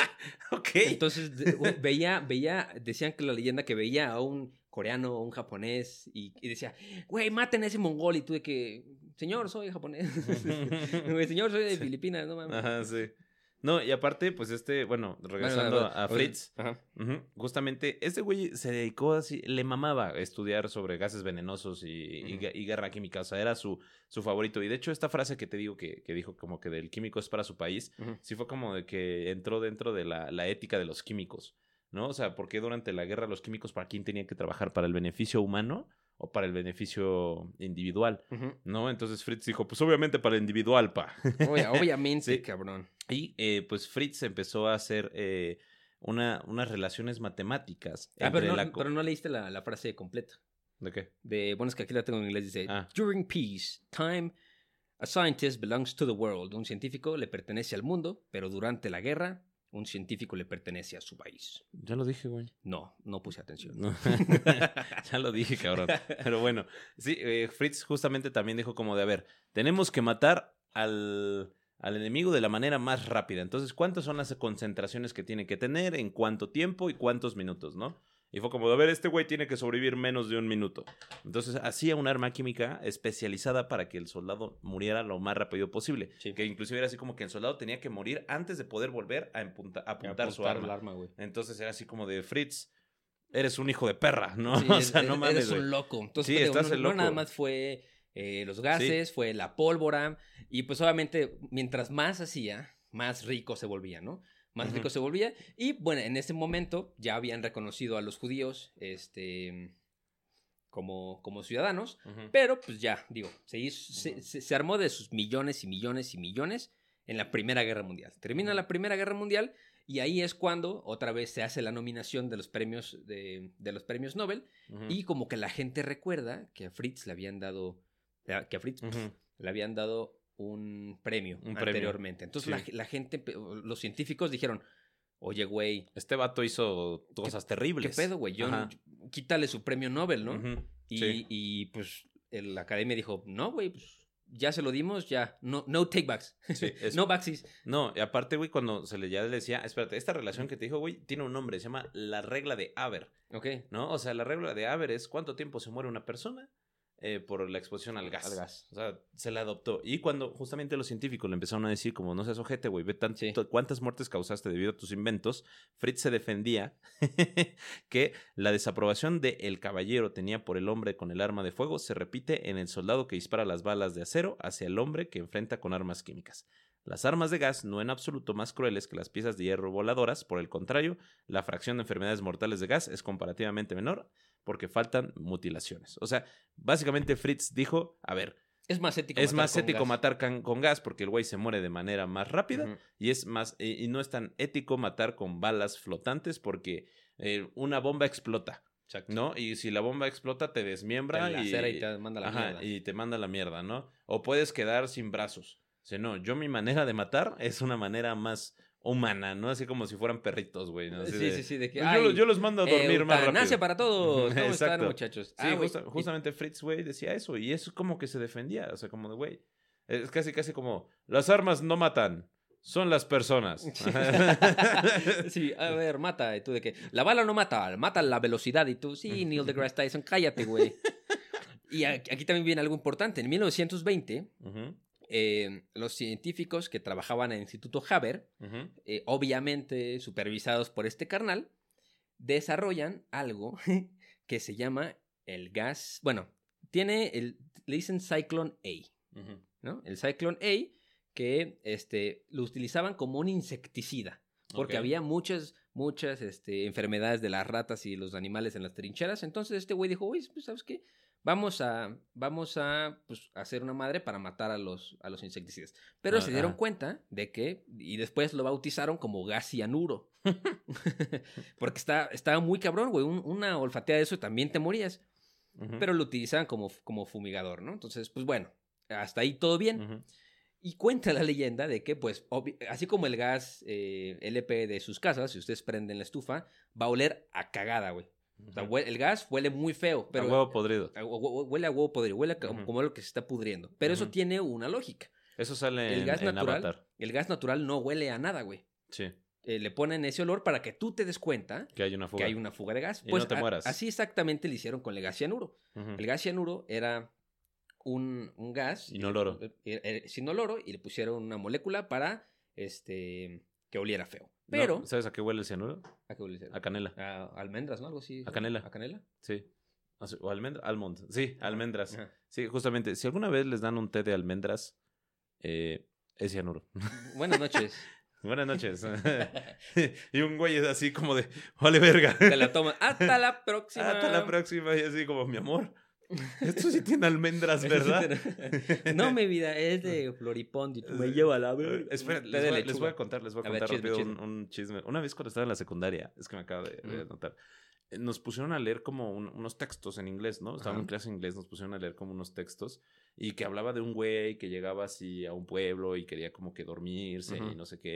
Ok. Entonces de- güey, veía, veía, decían que la leyenda que veía a un coreano o un japonés y, y decía, güey, maten a ese mongol y tú de que, señor, soy japonés. Güey, señor, soy de Filipinas, no mames. Ajá, sí. No, y aparte, pues este, bueno, regresando Bueno, bueno, a bueno, Fritz, Ajá. ujú, justamente, este güey se dedicó así, le mamaba estudiar sobre gases venenosos y, y Ujú. gue- y guerra química, o sea, era su, su favorito. Y de hecho, esta frase que te digo que, que dijo como que del químico es para su país, Ujú. sí fue como de que entró dentro de la, la ética de los químicos, ¿no? O sea, porque durante la guerra los químicos para quién tenían que trabajar, para el beneficio humano o para el beneficio individual, Ujú. ¿no? Entonces Fritz dijo, pues obviamente para el individual, pa. Obvia- obviamente, Sí. cabrón. Y eh, pues Fritz empezó a hacer eh, una, unas relaciones matemáticas Ah, entre pero no, la... co- pero no leíste la, la frase completa. ¿De qué? De, bueno, es que aquí la tengo en inglés, dice, Ah. During peace, time, a scientist belongs to the world. Un científico le pertenece al mundo, pero durante la guerra, un científico le pertenece a su país. Ya lo dije, güey. No, no puse atención. No. Ya lo dije, cabrón. Pero bueno, sí, eh, Fritz justamente también dijo como de, a ver, tenemos que matar al, al enemigo de la manera más rápida. Entonces, ¿cuántas son las concentraciones que tiene que tener, en cuánto tiempo y cuántos minutos, no? Y fue como de, a ver, este güey tiene que sobrevivir menos de un minuto. Entonces, hacía un arma química especializada para que el soldado muriera lo más rápido posible. Sí. Que inclusive era así como que el soldado tenía que morir antes de poder volver a, empunta- a apuntar, Apuntar su arma. el arma, güey. Entonces, era así como de, Fritz, eres un hijo de perra, ¿no? Sí, o sea, eres, no mames, eres güey. un loco. Entonces, Sí, pues, digo, estás no, el no loco. nada más fue eh, los gases, fue la pólvora. Y pues obviamente, mientras más hacía, más rico se volvía, ¿no? Más Ujú. rico se volvía. Y bueno, en ese momento ya habían reconocido a los judíos este, como, como ciudadanos. Ujú. Pero pues ya, digo, se, hizo- se, se- se armó de sus millones y millones y millones en la Primera Guerra Mundial. Termina la Primera Guerra Mundial y ahí es cuando otra vez se hace la nominación de los premios, de, de los premios Nobel. Ujú. Y como que la gente recuerda que a Fritz le habían dado, que a Fritz pf, Ujú. le habían dado un premio Un premio. anteriormente. Entonces Sí. la, la gente, los científicos dijeron, oye, güey, Este vato hizo cosas ¿qué terribles. pedo, güey? Yo, Ajá. quítale su premio Nobel, ¿no? Ujú. Y, Sí. y, pues el- la academia dijo, no, güey, pues ya se lo dimos, ya, no, no take backs. Sí, es- No backsies. No, y aparte, güey, cuando se le ya le decía, espérate, esta relación que te dijo, güey, tiene un nombre, se llama la regla de Haber, Ok. ¿no? O sea, la regla de Haber es cuánto tiempo se muere una persona eh, por la exposición al gas. Al gas. O sea, se la adoptó. Y cuando justamente los científicos le empezaron a decir, como no seas ojete, güey, ve tanto, Sí. cuántas muertes causaste debido a tus inventos, Fritz se defendía que la desaprobación de El Caballero tenía por el hombre con el arma de fuego se repite en el soldado que dispara las balas de acero hacia el hombre que enfrenta con armas químicas. Las armas de gas no en absoluto más crueles que las piezas de hierro voladoras, por el contrario, la fracción de enfermedades mortales de gas es comparativamente menor porque faltan mutilaciones. O sea, básicamente Fritz dijo, a ver, Es más ético es matar más con ético gas. matar can- con gas porque el güey se muere de manera más rápida Ujú. y es más y, y no es tan ético matar con balas flotantes porque eh, una bomba explota, Exacto. ¿no? Y si la bomba explota te desmiembra Te y, lacera y te manda a la Ajá, mierda. y te manda a la mierda, ¿no? O puedes quedar sin brazos. O sea, no, yo mi manera de matar es una manera más humana, ¿no? Así como si fueran perritos, güey, ¿no? Así Sí, de, sí, sí, de que, "Pues yo, ay, los- yo los mando a dormir más rápido. eutanasia para todos. ¿Cómo están, Exacto. muchachos? Sí, Ah, güey, justa- y- justamente Fritz, güey, decía eso. Y eso como que se defendía. O sea, como de, güey. Es casi, casi como, las armas no matan, son las personas. Sí, a ver, mata. Y tú de que la bala no mata, mata la velocidad. Y tú, sí, Neil deGrasse Tyson, cállate, güey. Y aquí, aquí también viene algo importante. En mil novecientos veinte, Ujú, eh, los científicos que trabajaban en el Instituto Haber, ujú. eh, obviamente supervisados por este carnal, desarrollan algo que se llama el gas. Bueno, tiene el. Le dicen Cyclone A. Ujú. ¿No? El Cyclone A, que este, lo utilizaban como un insecticida, porque Ok. había muchas, muchas este, enfermedades de las ratas y los animales en las trincheras. Entonces este güey dijo, oye, pues, ¿sabes qué? Vamos a, vamos a pues, hacer una madre para matar a los, a los insecticidas. Pero Ah, se dieron ajá. cuenta de que, y después lo bautizaron como gas cianuro. Porque está, estaba muy cabrón, güey. Un- una olfatea de eso también te morías. Ujú. Pero lo utilizaban como, como fumigador, ¿no? Entonces, pues bueno, hasta ahí todo bien. Ujú. Y cuenta la leyenda de que, pues, obvi- así como el gas eh, L P de sus casas, si ustedes prenden la estufa, va a oler a cagada, güey. O sea, Ujú. hue- el gas huele muy feo, pero A huevo podrido. a hue- hue- huele a huevo podrido, huele a ca- Ujú. como lo que se está pudriendo. Pero eso Ujú. tiene una lógica. Eso sale El en, gas en natural, Avatar. el gas natural no huele a nada, güey. Sí, Eh, le ponen ese olor para que tú te des cuenta que hay una fuga. que hay una fuga de gas. Y Pues no te a- mueras. así exactamente le hicieron con el gas cianuro. Ujú. El gas cianuro era un, un gas Inoloro. eh, eh, eh, sin oloro y le pusieron una molécula para este que oliera feo. No, Pero ¿sabes a qué huele el cianuro? ¿a qué huele? A canela. A almendras, ¿no? Algo así. A canela. ¿A canela? Sí. O sea, o almendra, almond. Sí, almendras. Ajá. Sí, justamente. Si alguna vez les dan un té de almendras, eh, es cianuro. Buenas noches. Buenas noches. Y un güey es así como de, vale verga. Te la tomas. Hasta la próxima. Hasta la próxima. Y así como, mi amor, esto sí tiene almendras, ¿verdad? No, mi vida, es de Floripond y tú me llevas a la verga. Espera, Té les, de voy, les lechuga. voy a contar, les voy a A ver, contar chisme, rápido un, chisme. un chisme. Una vez cuando estaba en la secundaria, es que me acabo de, de Mm. notar, eh, nos pusieron a leer como un- unos textos en inglés, ¿no? Estaba Ajá. en clase de inglés, nos pusieron a leer como unos textos y que hablaba de un güey que llegaba así a un pueblo y quería como que dormirse Ujú. y no sé qué. Y,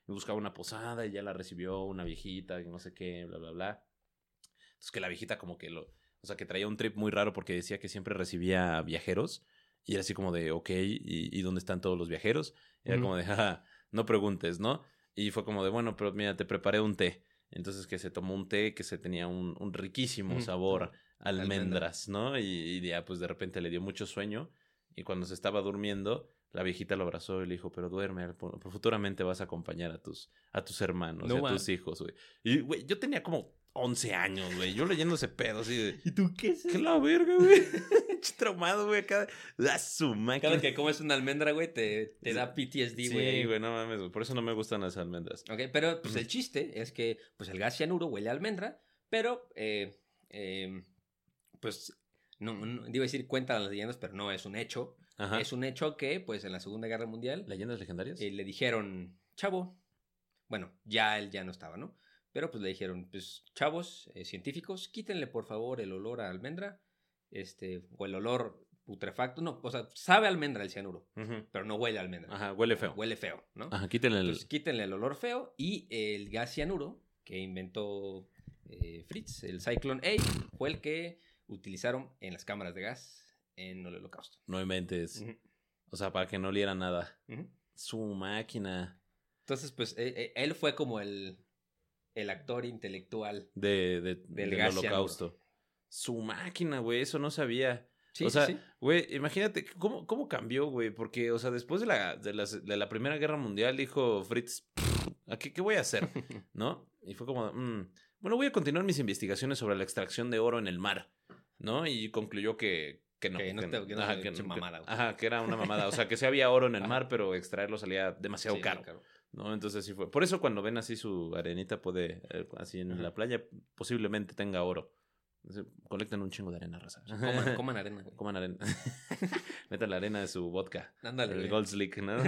buscaba una posada y ya la recibió una viejita, que no sé qué, bla, bla, bla. Entonces que la viejita como que lo... O sea, que traía un trip muy raro porque decía que siempre recibía viajeros. Y era así como de, ok, ¿y, y dónde están todos los viajeros? Y era uh-huh. como de, jaja, no preguntes, ¿no? Y fue como de, bueno, pero mira, te preparé un té. Entonces que se tomó un té que se tenía un, un riquísimo uh-huh. sabor uh-huh. a almendras, ¿no? Y, y ya pues de repente le dio mucho sueño. Y cuando se estaba durmiendo, la viejita lo abrazó y le dijo, pero duerme, futuramente vas a acompañar a tus, a tus hermanos, no, y a tus hijos, güey. Y, güey, yo tenía como once años, güey. Yo leyendo ese pedo así de... ¿Y tú qué es eso? ¿Qué la verga, güey? Traumado, güey. Cada... Da su máquina. Cada que comes una almendra, güey, te, te da P T S D, güey. Sí, güey, no mames, güey. Por eso no me gustan las almendras. Ok, pero pues uh-huh. el chiste es que pues el gas cianuro huele a almendra, pero eh, eh, pues no, no, iba a decir cuentan las leyendas, pero no es un hecho. Ajá. Es un hecho que pues en la Segunda Guerra Mundial... ¿Leyendas legendarias? Eh, le dijeron, chavo, bueno, ya él ya no estaba, ¿no? Pero pues le dijeron, pues chavos, eh, científicos, quítenle por favor el olor a almendra, este, o el olor putrefacto, no, o sea, sabe a almendra el cianuro, uh-huh. pero no huele a almendra. Ajá, huele feo. Huele feo, ¿no? Ajá, quítenle el... Entonces, quítenle el olor feo y el gas cianuro que inventó eh, Fritz, el Zyklon A, fue el que utilizaron en las cámaras de gas en el Holocausto. No inventes. Uh-huh. O sea, para que no oliera nada. Uh-huh. Su máquina. Entonces, pues, eh, él fue como el... el actor intelectual de, de, del, del Holocausto. Cianuro. Su máquina, güey, eso no sabía. Sí, o sea, sí. Güey, imagínate cómo, cómo cambió, güey, porque, o sea, después de la, de, las, de la Primera Guerra Mundial dijo Fritz, ¿qué, qué voy a hacer? ¿No? Y fue como, mmm, bueno, voy a continuar mis investigaciones sobre la extracción de oro en el mar, ¿no? Y concluyó que, que no. Que no, que, te, que no ajá, que, que, mamada, que, ajá, que era una mamada. O sea, que sí había oro en el ajá. mar, pero extraerlo salía demasiado sí, caro. caro. ¿No? Entonces sí fue. Por eso cuando ven así su arenita puede, eh, así en uh-huh. la playa, posiblemente tenga oro. Entonces, colectan un chingo de arena, raza. Coman, coman arena. Güey. Coman arena. Metan la arena de su vodka. Ándale. El Gold Slick, ¿no?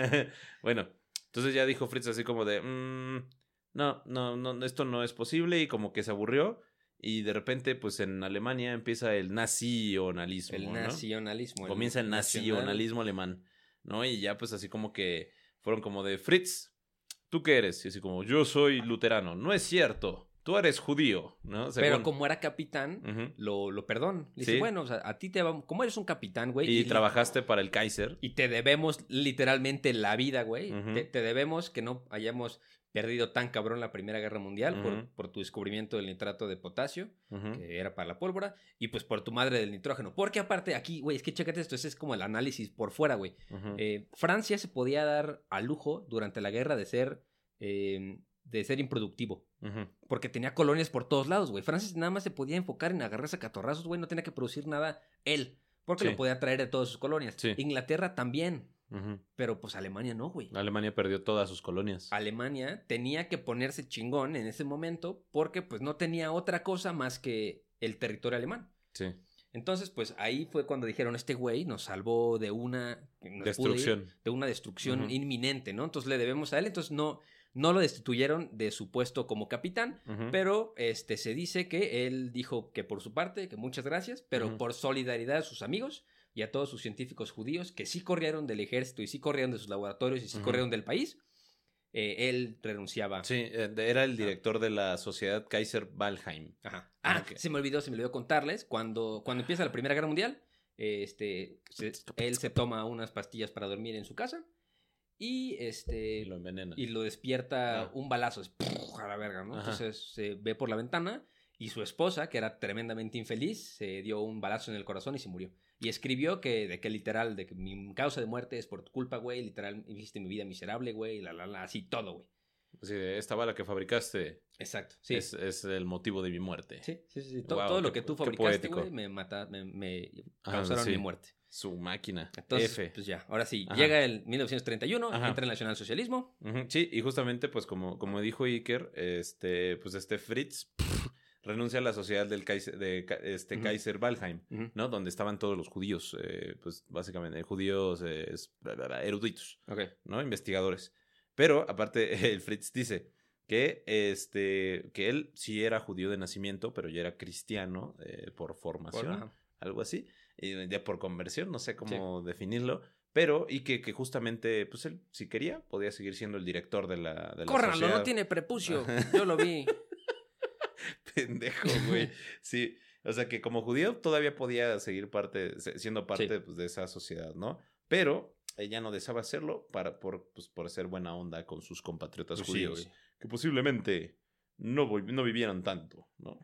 Bueno, entonces ya dijo Fritz así como de, mmm, no, no, no, esto no es posible y como que se aburrió. Y de repente, pues en Alemania empieza el nacionalismo, El ¿no? nacionalismo. Comienza el, el nacionalismo alemán, ¿no? Y ya pues así como que fueron como de, Fritz, ¿tú qué eres? Y así como, yo soy luterano. No es cierto, tú eres judío, ¿no? Según... Pero como era capitán, uh-huh. lo, lo perdón. Le dice, ¿sí? Bueno, o sea, a ti te va... Como eres un capitán, güey. Y, y trabajaste para el Kaiser. Y te debemos literalmente la vida, güey. Uh-huh. Te, te debemos que no hayamos perdido tan cabrón la Primera Guerra Mundial uh-huh. por, por tu descubrimiento del nitrato de potasio, uh-huh. que era para la pólvora, y pues por tu madre del nitrógeno. Porque aparte aquí, güey, es que chécate esto, ese es como el análisis por fuera, güey. Uh-huh. Eh, Francia se podía dar al lujo durante la guerra de ser, eh, de ser improductivo. Uh-huh. Porque tenía colonias por todos lados, güey. Francia nada más se podía enfocar en agarrarse a catorrazos, güey, no tenía que producir nada él, porque sí. lo podía traer de todas sus colonias. Sí. Inglaterra también. Uh-huh. Pero pues Alemania no, güey. Alemania perdió todas sus colonias. Alemania tenía que ponerse chingón en ese momento porque pues no tenía otra cosa más que el territorio alemán. Sí. Entonces pues ahí fue cuando dijeron, este güey nos salvó de una destrucción, ir, de una destrucción uh-huh. inminente, ¿no? Entonces le debemos a él. Entonces no, no lo destituyeron de su puesto como capitán, uh-huh. pero este se dice que él dijo que por su parte, que muchas gracias, pero uh-huh. por solidaridad a sus amigos y a todos sus científicos judíos que sí corrieron del ejército y sí corrieron de sus laboratorios y sí uh-huh. corrieron del país, eh, él renunciaba. Sí, era el director de la Sociedad Kaiser Wilhelm. Ajá. Ah, okay. se me olvidó, se me olvidó contarles, cuando, cuando empieza la Primera Guerra Mundial, eh, este, se, él se toma unas pastillas para dormir en su casa y este y lo envenena. Y lo despierta ah. un balazo, es, ¡puf! A la verga, ¿no? Ajá. Entonces se ve por la ventana y su esposa, que era tremendamente infeliz, se dio un balazo en el corazón y se murió. Y escribió que, de que literal, de que mi causa de muerte es por tu culpa, güey, literal, hiciste mi vida miserable, güey, la, la, la, así todo, güey. Así de, esta bala que fabricaste. Exacto, sí. Es, es el motivo de mi muerte. Sí, sí, sí. sí. Todo, wow, todo lo que tú fabricaste, güey, me mata, me, me causaron ah, sí. mi muerte. Su máquina. Entonces, F. pues ya, ahora sí, Ajá. llega el mil novecientos treinta y uno, Ajá. entra el nacionalsocialismo. Uh-huh. Sí, y justamente, pues, como, como dijo Iker, este, pues, este Fritz... Pff, renuncia a la sociedad del Kaiser, de este uh-huh. Kaiser Wilhelm, uh-huh. ¿no? Donde estaban todos los judíos, eh, pues básicamente judíos eh, eruditos, okay. ¿no? Investigadores. Pero aparte el Fritz dice que este que él sí era judío de nacimiento, pero ya era cristiano eh, por formación, por, algo así, y ya por conversión, no sé cómo sí. definirlo. Pero, y que, que justamente, pues él, si quería, podía seguir siendo el director de la, de la Córranlo, sociedad. no tiene prepucio. Yo lo vi. Pendejo, güey. Sí, o sea que como judío todavía podía seguir parte, siendo parte Sí. pues, de esa sociedad, ¿no? Pero ella no deseaba hacerlo para, por, pues, por hacer buena onda con sus compatriotas Pues sí, judíos, güey. que posiblemente no, vol- no vivieran tanto, ¿no?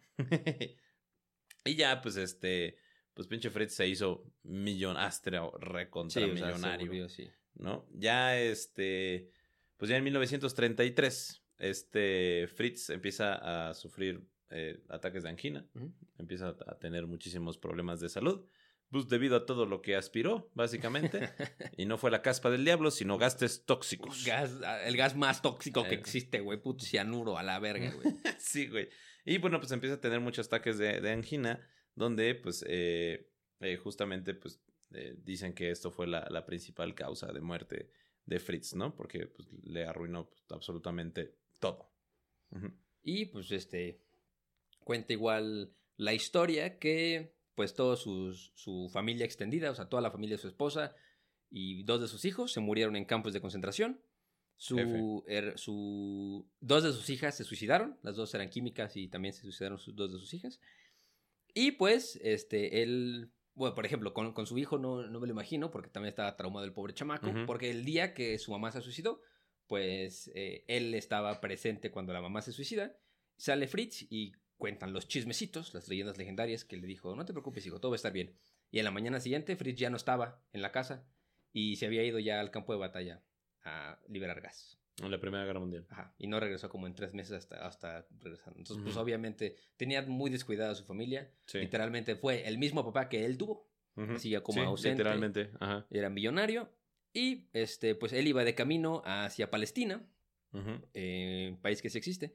Y ya, pues, este, pues pinche Fritz se hizo millonastro, recontra Sí, o sea, se millonario, volvió así. ¿no? Ya, este, pues ya en mil novecientos treinta y tres, este, Fritz empieza a sufrir eh, ataques de angina, Ujú. empieza a tener muchísimos problemas de salud, pues debido a todo lo que aspiró, básicamente, y no fue la caspa del diablo, sino gases tóxicos. Gas, el gas más tóxico que Eh. existe, güey. Puto cianuro a la verga, güey. Sí, güey. Y bueno, pues empieza a tener muchos ataques de, de angina, donde pues eh, eh, justamente pues eh, dicen que esto fue la, la principal causa de muerte de Fritz, ¿no? Porque pues, le arruinó pues, absolutamente todo. Ujú. Y pues este cuenta igual la historia que pues toda sus, su familia extendida, o sea, toda la familia de su esposa y dos de sus hijos se murieron en campos de concentración. Su, er, su, dos de sus hijas se suicidaron, las dos eran químicas y también se suicidaron sus, dos de sus hijas. Y pues, este, él, bueno, por ejemplo, con, con su hijo no, no me lo imagino, porque también estaba traumado el pobre chamaco, Ujú. porque el día que su mamá se suicidó, pues eh, él estaba presente cuando la mamá se suicida, sale Fritz y cuentan los chismecitos, las leyendas legendarias, que le dijo, no te preocupes, hijo, todo va a estar bien. Y en la mañana siguiente, Fritz ya no estaba en la casa y se había ido ya al campo de batalla a liberar gas. En la Primera Guerra Mundial. Ajá, y no regresó como en tres meses hasta, hasta regresando. Entonces, Ujú. pues obviamente tenía muy descuidada a su familia. Sí. Literalmente fue el mismo papá que él tuvo. Ujú. Así ya como Sí, ausente. literalmente. Ajá. Era millonario. Y este, pues él iba de camino hacia Palestina, Ujú. eh, país que sí existe,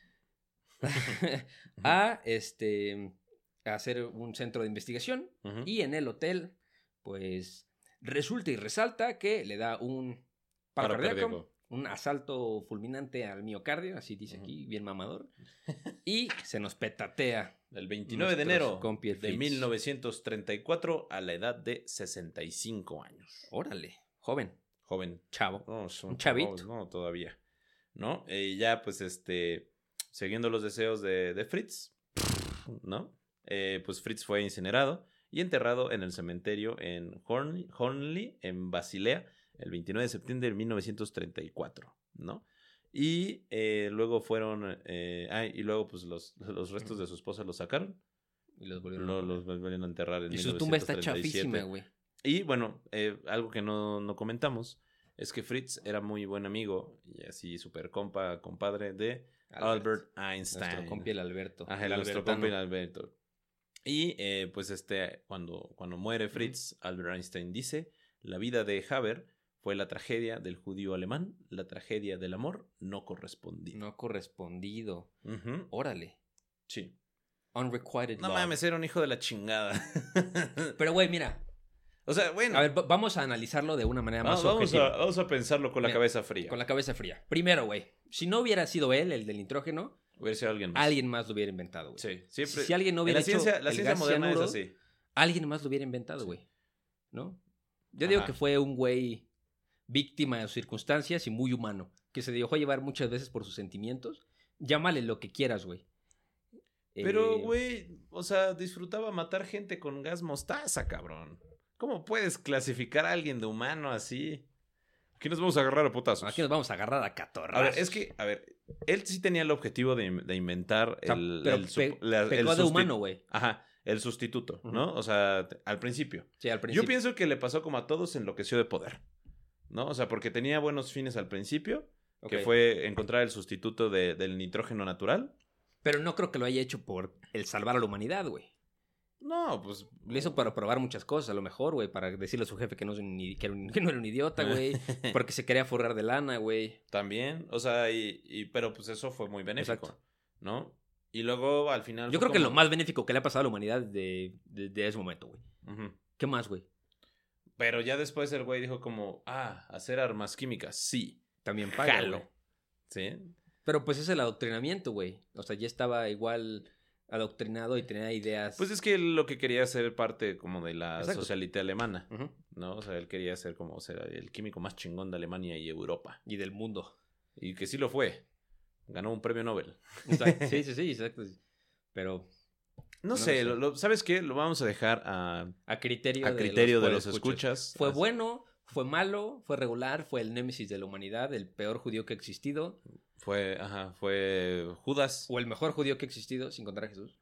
a este a hacer un centro de investigación. Ujú. Y en el hotel, pues resulta y resalta que le da un paro Paro cardíaco, cardíaco. un asalto fulminante al miocardio, así dice aquí, bien mamador, y se nos petatea. El veintinueve de Nuestros enero compi el de Fritz. mil novecientos treinta y cuatro a la edad de sesenta y cinco años. Órale, joven, Joven. chavo. No, es Un chavito. No, no, todavía. ¿No? Y ya, pues, este, siguiendo los deseos de, de Fritz, ¿no? Eh, pues Fritz fue incinerado y enterrado en el cementerio en Horn- Hornley, en Basilea, el veintinueve de septiembre de mil novecientos treinta y cuatro, ¿no? Y eh, luego fueron, eh, ah, y luego pues los, los restos de su esposa los sacaron, Y los volvieron lo- a los poner. volvieron a enterrar en Y su tumba está mil novecientos treinta y siete. chafísima, güey. Y bueno, eh, algo que no, no comentamos es que Fritz era muy buen amigo y así súper compa, compadre de Albert, Einstein. Nuestro compi el Alberto. Ajá, el nuestro albertano. compa el Alberto. Y eh, pues este, cuando, cuando muere Fritz, Albert Einstein dice, la vida de Haber fue la tragedia del judío alemán, la tragedia del amor no correspondido. No correspondido. Ujú. Órale. Sí. Unrequited No love. mames, era un hijo de la chingada. Pero, güey, mira. O sea, bueno. A ver, va- vamos a analizarlo de una manera vamos, más vamos, objetiva. a, vamos a pensarlo con la Mira, cabeza fría. Con la cabeza fría. Primero, güey. Si no hubiera sido él, el del nitrógeno, Hubiera sido alguien más. alguien más lo hubiera inventado, güey. Sí, siempre. Si, si alguien no En hubiera la hecho ciencia, la el ciencia gas moderna cianuro, es así. alguien más lo hubiera inventado, Sí. güey. ¿No? Yo digo Ajá. que fue un güey víctima de sus circunstancias y muy humano, que se dejó llevar muchas veces por sus sentimientos. Llámale lo que quieras, güey. Pero, Eh, güey, o sea, disfrutaba matar gente con gas mostaza, cabrón. ¿Cómo puedes clasificar a alguien de humano así? Aquí nos vamos a agarrar a putazos. Aquí nos vamos a agarrar a catorrazos. A ver, es que, a ver, él sí tenía el objetivo de, de inventar O sea, el, pero el, pe- sup- la- el pegó de susti- humano, güey. Ajá, el sustituto, ¿no? O sea, t- al principio. Sí, al principio. Yo pienso que le pasó como a todos, enloqueció de poder, ¿no? O sea, porque tenía buenos fines al principio, que Ok. fue encontrar el sustituto de- del nitrógeno natural. Pero no creo que lo haya hecho por el salvar a la humanidad, güey. No, pues... Lo hizo para probar muchas cosas, a lo mejor, güey. Para decirle a su jefe que no, es un idi- que era un- que no era un idiota, güey. Porque se quería forrar de lana, güey. También, o sea, y, y- pero pues eso fue muy benéfico, Exacto. ¿no? Y luego al final... Yo fue creo que como- lo más benéfico que le ha pasado a la humanidad de, de, de ese momento, güey. Ujú. ¿Qué más, güey? Pero ya después el güey dijo como, ah, hacer armas químicas, sí. También paga, Jalo. güey. ¿Sí? Pero pues es el adoctrinamiento, güey. O sea, ya estaba igual adoctrinado y tenía ideas. Pues es que él lo que quería ser parte como de la Exacto. socialite alemana, Uh-huh. ¿no? O sea, él quería ser como o sea, el químico más chingón de Alemania y Europa. Y del mundo. Y que sí lo fue. Ganó un premio Nobel. Exacto. Sí, sí, sí, exacto. Pero No, No sé, lo sé. lo- lo- ¿sabes qué? Lo vamos a dejar a, a criterio, a de, criterio los de los podescuchas. escuchas. Fue Así- bueno, fue malo, fue regular, fue el némesis de la humanidad, el peor judío que ha existido, Fue, ajá, fue Judas. o el mejor judío que ha existido, sin contar a Jesús.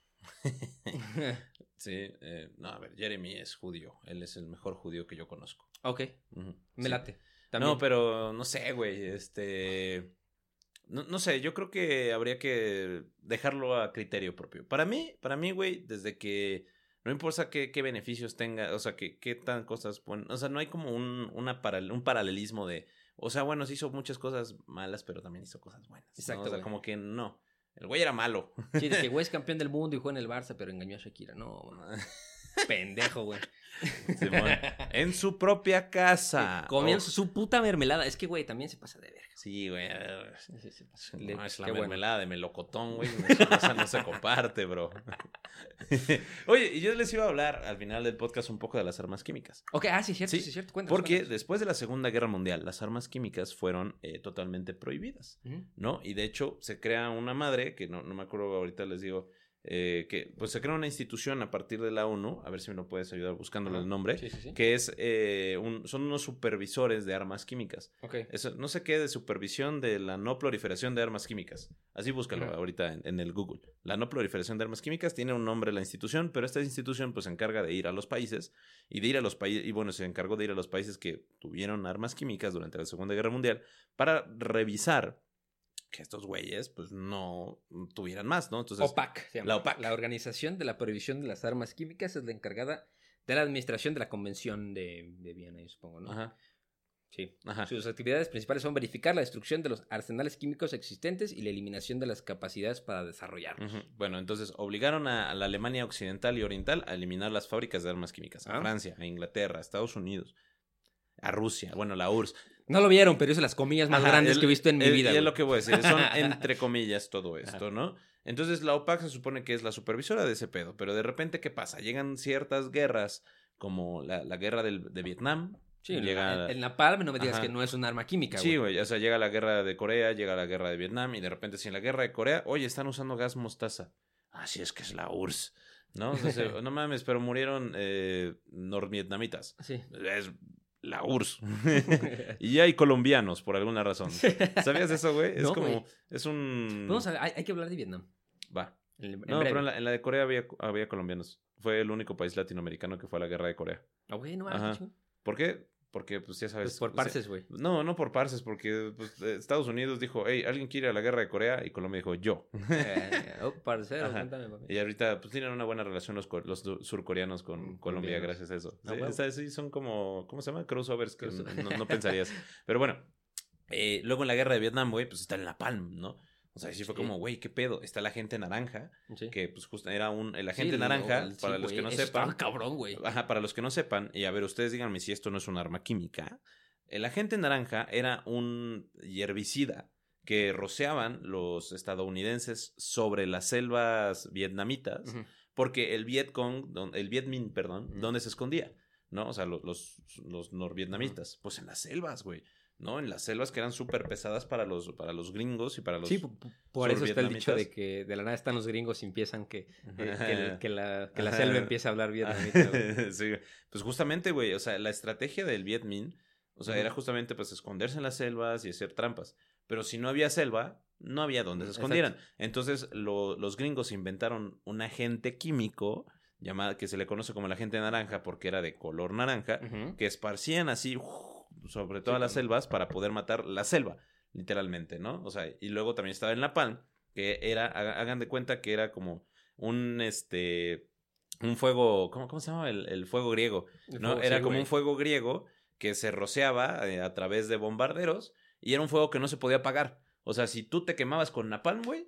Sí, eh, no, a ver, Jeremy es judío. Él es el mejor judío que yo conozco. Ok, Ujú, me sí. late. También. No, pero no sé, güey, este... No, no sé, yo creo que habría que dejarlo a criterio propio. Para mí, para mí, güey, desde que... No importa qué, qué beneficios tenga, o sea, que, qué tan cosas... Bueno, o sea, no hay como un, una paral- un paralelismo de... O sea, bueno, sí hizo muchas cosas malas, pero también hizo cosas buenas. ¿no? Exacto, O sea, güey. como que no. El güey era malo. Sí, de que güey es campeón del mundo y juega en el Barça, pero engañó a Shakira. No, bueno, pendejo, güey. Simón. En su propia casa. Comían Oh, su puta mermelada. Es que, güey, también se pasa de verga. Sí, güey. Sí, sí, sí, pasa. No, Le- es la qué bueno. mermelada de melocotón, güey. Esa cosa no se comparte, bro. Oye, y yo les iba a hablar al final del podcast un poco de las armas químicas. Ok, ah, sí, cierto, Sí, sí, cierto. Cuéntanos, Porque cuéntanos. después de la Segunda Guerra Mundial, las armas químicas fueron eh, totalmente prohibidas, Ujú. ¿no? Y de hecho se crea una madre, que no, no me acuerdo ahorita les digo, eh, que pues se crea una institución a partir de la ONU, a ver si me lo puedes ayudar buscándole Ajá. el nombre, Sí, sí, sí. que es, eh, un, son unos supervisores de armas químicas. Ok. Eso, no sé qué, de supervisión de la no proliferación de armas químicas. Así búscalo Ajá. ahorita en, en el Google. La no proliferación de armas químicas tiene un nombre la institución, pero esta institución pues se encarga de ir a los países y de ir a los países, y bueno, se encargó de ir a los países que tuvieron armas químicas durante la Segunda Guerra Mundial para revisar que estos güeyes pues no tuvieran más, ¿no? Entonces, OPAC, se llama. la OPAC. La Organización de la Prohibición de las Armas Químicas es la encargada de la administración de la Convención de, de Viena, yo supongo, ¿no? ajá, Sí. ajá. Sus actividades principales son verificar la destrucción de los arsenales químicos existentes y la eliminación de las capacidades para desarrollarlos. Ujú. Bueno, entonces obligaron a, a la Alemania occidental y oriental a eliminar las fábricas de armas químicas. A Ah. Francia, a Inglaterra, a Estados Unidos, a Rusia, bueno, la U R S S. No lo vieron, pero hice las comillas más Ajá, grandes el- que he visto en mi el- vida. Y es güey. lo que voy a decir, son entre comillas todo esto, ¿no? Entonces la OPAC se supone que es la supervisora de ese pedo, pero de repente, ¿qué pasa? Llegan ciertas guerras, como la, la guerra del, de Vietnam. Sí, llega... en, en Napalm no me digas Ajá. que no es un arma química, Sí, güey. güey, o sea, llega la guerra de Corea, llega la guerra de Vietnam, y de repente, si en la guerra de Corea, oye, están usando gas mostaza. Así es que es la U R S S, ¿no? Entonces, no mames, pero murieron eh, norvietnamitas. Sí. Es la U R S S. Y hay colombianos, por alguna razón. ¿Sabías eso, güey? Es No, como, güey. es un... Vamos a ver, hay, hay que hablar de Vietnam. Va. En, en No, breve. pero en la, en la de Corea había, había colombianos. Fue el único país latinoamericano que fue a la guerra de Corea. Ah, güey, no Ajá. mames, chingón. ¿Por qué? Porque, pues, ya sabes... Pues por o sea, parces, güey. no, no por parces, porque pues, eh, Estados Unidos dijo, hey, ¿alguien quiere ir a la guerra de Corea? Y Colombia dijo, yo. Eh, oh, parcero, Ajá. cuéntame, papi. Y ahorita, pues, tienen una buena relación los, co- los du- surcoreanos con Mm, Colombia colombianos. gracias a eso. Ah, Sí, huevo. o sea, sí, son como, ¿cómo se llama? Crossovers que Crossover. no, no pensarías. Pero bueno, eh, luego en la guerra de Vietnam, güey, pues está en la Palm, ¿no? O sea, sí fue Sí. como, güey, ¿qué pedo? Está la gente naranja, Sí. que pues justo era un, el Sí, agente el- naranja, el- sí, para los güey, que no eso sepan. estaba cabrón, güey. Ajá, para los que no sepan, y a ver, ustedes díganme si esto no es un arma química. El agente naranja era un herbicida que rociaban los estadounidenses sobre las selvas vietnamitas, Ujú. porque el Vietcong, don- el Viet Minh, perdón, Ujú. ¿dónde se escondía? ¿No? O sea, lo- los, los norvietnamitas, pues en las selvas, güey. ¿No? En las selvas que eran súper pesadas para los, para los gringos y para los... Sí, p- p- por eso está el dicho de survietnamitas. que de la nada están los gringos y empiezan que, eh, que, el- que la, que la Ajá. selva empieza a hablar vietnamita, güey. Sí, güey. Pues justamente, güey, o sea, la estrategia del Viet Minh, o sea, Ujú. era justamente pues esconderse en las selvas y hacer trampas. Pero si no había selva, no había donde se Exacto. escondieran. Entonces, lo- los gringos inventaron un agente químico llamado, que se le conoce como el agente naranja porque era de color naranja, Ujú. que esparcían así uf, sobre todas Sí, las claro. selvas para poder matar la selva, literalmente, ¿no? O sea, y luego también estaba en la Palm, que era, haga- hagan de cuenta que era como un, este, un fuego, ¿cómo, cómo se llama? El, el fuego griego, El ¿no? fuego, Era sí, como güey. un fuego griego que se rociaba eh, a través de bombarderos y era un fuego que no se podía apagar. O sea, si tú te quemabas con napalm, güey,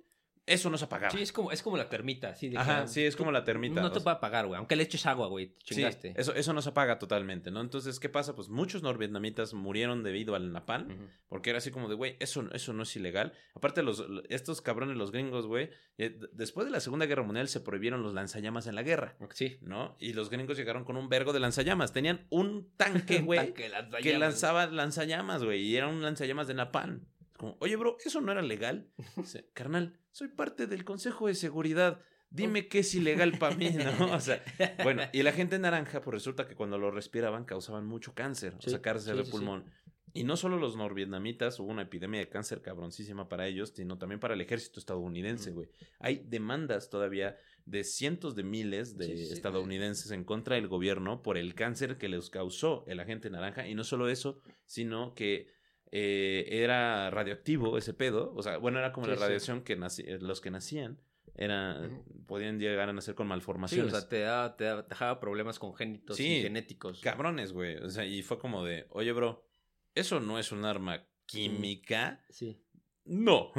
eso no se apagaba. Sí, es como, es como la termita. Así de Ajá, que, sí, es tú- como la termita. No o te sea, va a apagar, güey. Aunque le eches agua, güey. Te chingaste. Sí, eso, eso no se apaga totalmente, ¿no? Entonces, ¿qué pasa? Pues muchos norvietnamitas murieron debido al napalm, Ujú. porque era así como de, güey, eso, eso no es ilegal. Aparte, los, estos cabrones, los gringos, güey, eh, después de la Segunda Guerra Mundial se prohibieron los lanzallamas en la guerra, Sí. ¿no? Y los gringos llegaron con un vergo de lanzallamas. Tenían un tanque, güey, Tanque, lanzallamas. que lanzaba lanzallamas, güey, y era un lanzallamas de napalm. Como, oye, bro, ¿eso no era legal? Dice, carnal, soy parte del Consejo de Seguridad. Dime qué es ilegal para mí, ¿no? O sea, bueno, y la gente naranja, pues resulta que cuando lo respiraban causaban mucho cáncer, Sí, o sea, cáncer sí, de sí, pulmón. Y no solo los norvietnamitas, hubo una epidemia de cáncer cabroncísima para ellos, sino también para el ejército estadounidense, güey. Hay demandas todavía de cientos de miles de Sí, sí, estadounidenses en contra del gobierno por el cáncer que les causó el agente naranja. Y no solo eso, sino que eh, era radioactivo ese pedo. O sea, bueno, era como Sí, la sí. radiación que naci- eh, los que nacían era, Ujú. podían llegar a nacer con Sí, malformaciones. o sea, te, da, te, da- te dejaba problemas congénitos Sí, y genéticos. Cabrones, güey. O sea, y fue como de, oye, bro, ¿eso no es un arma química? Sí. No.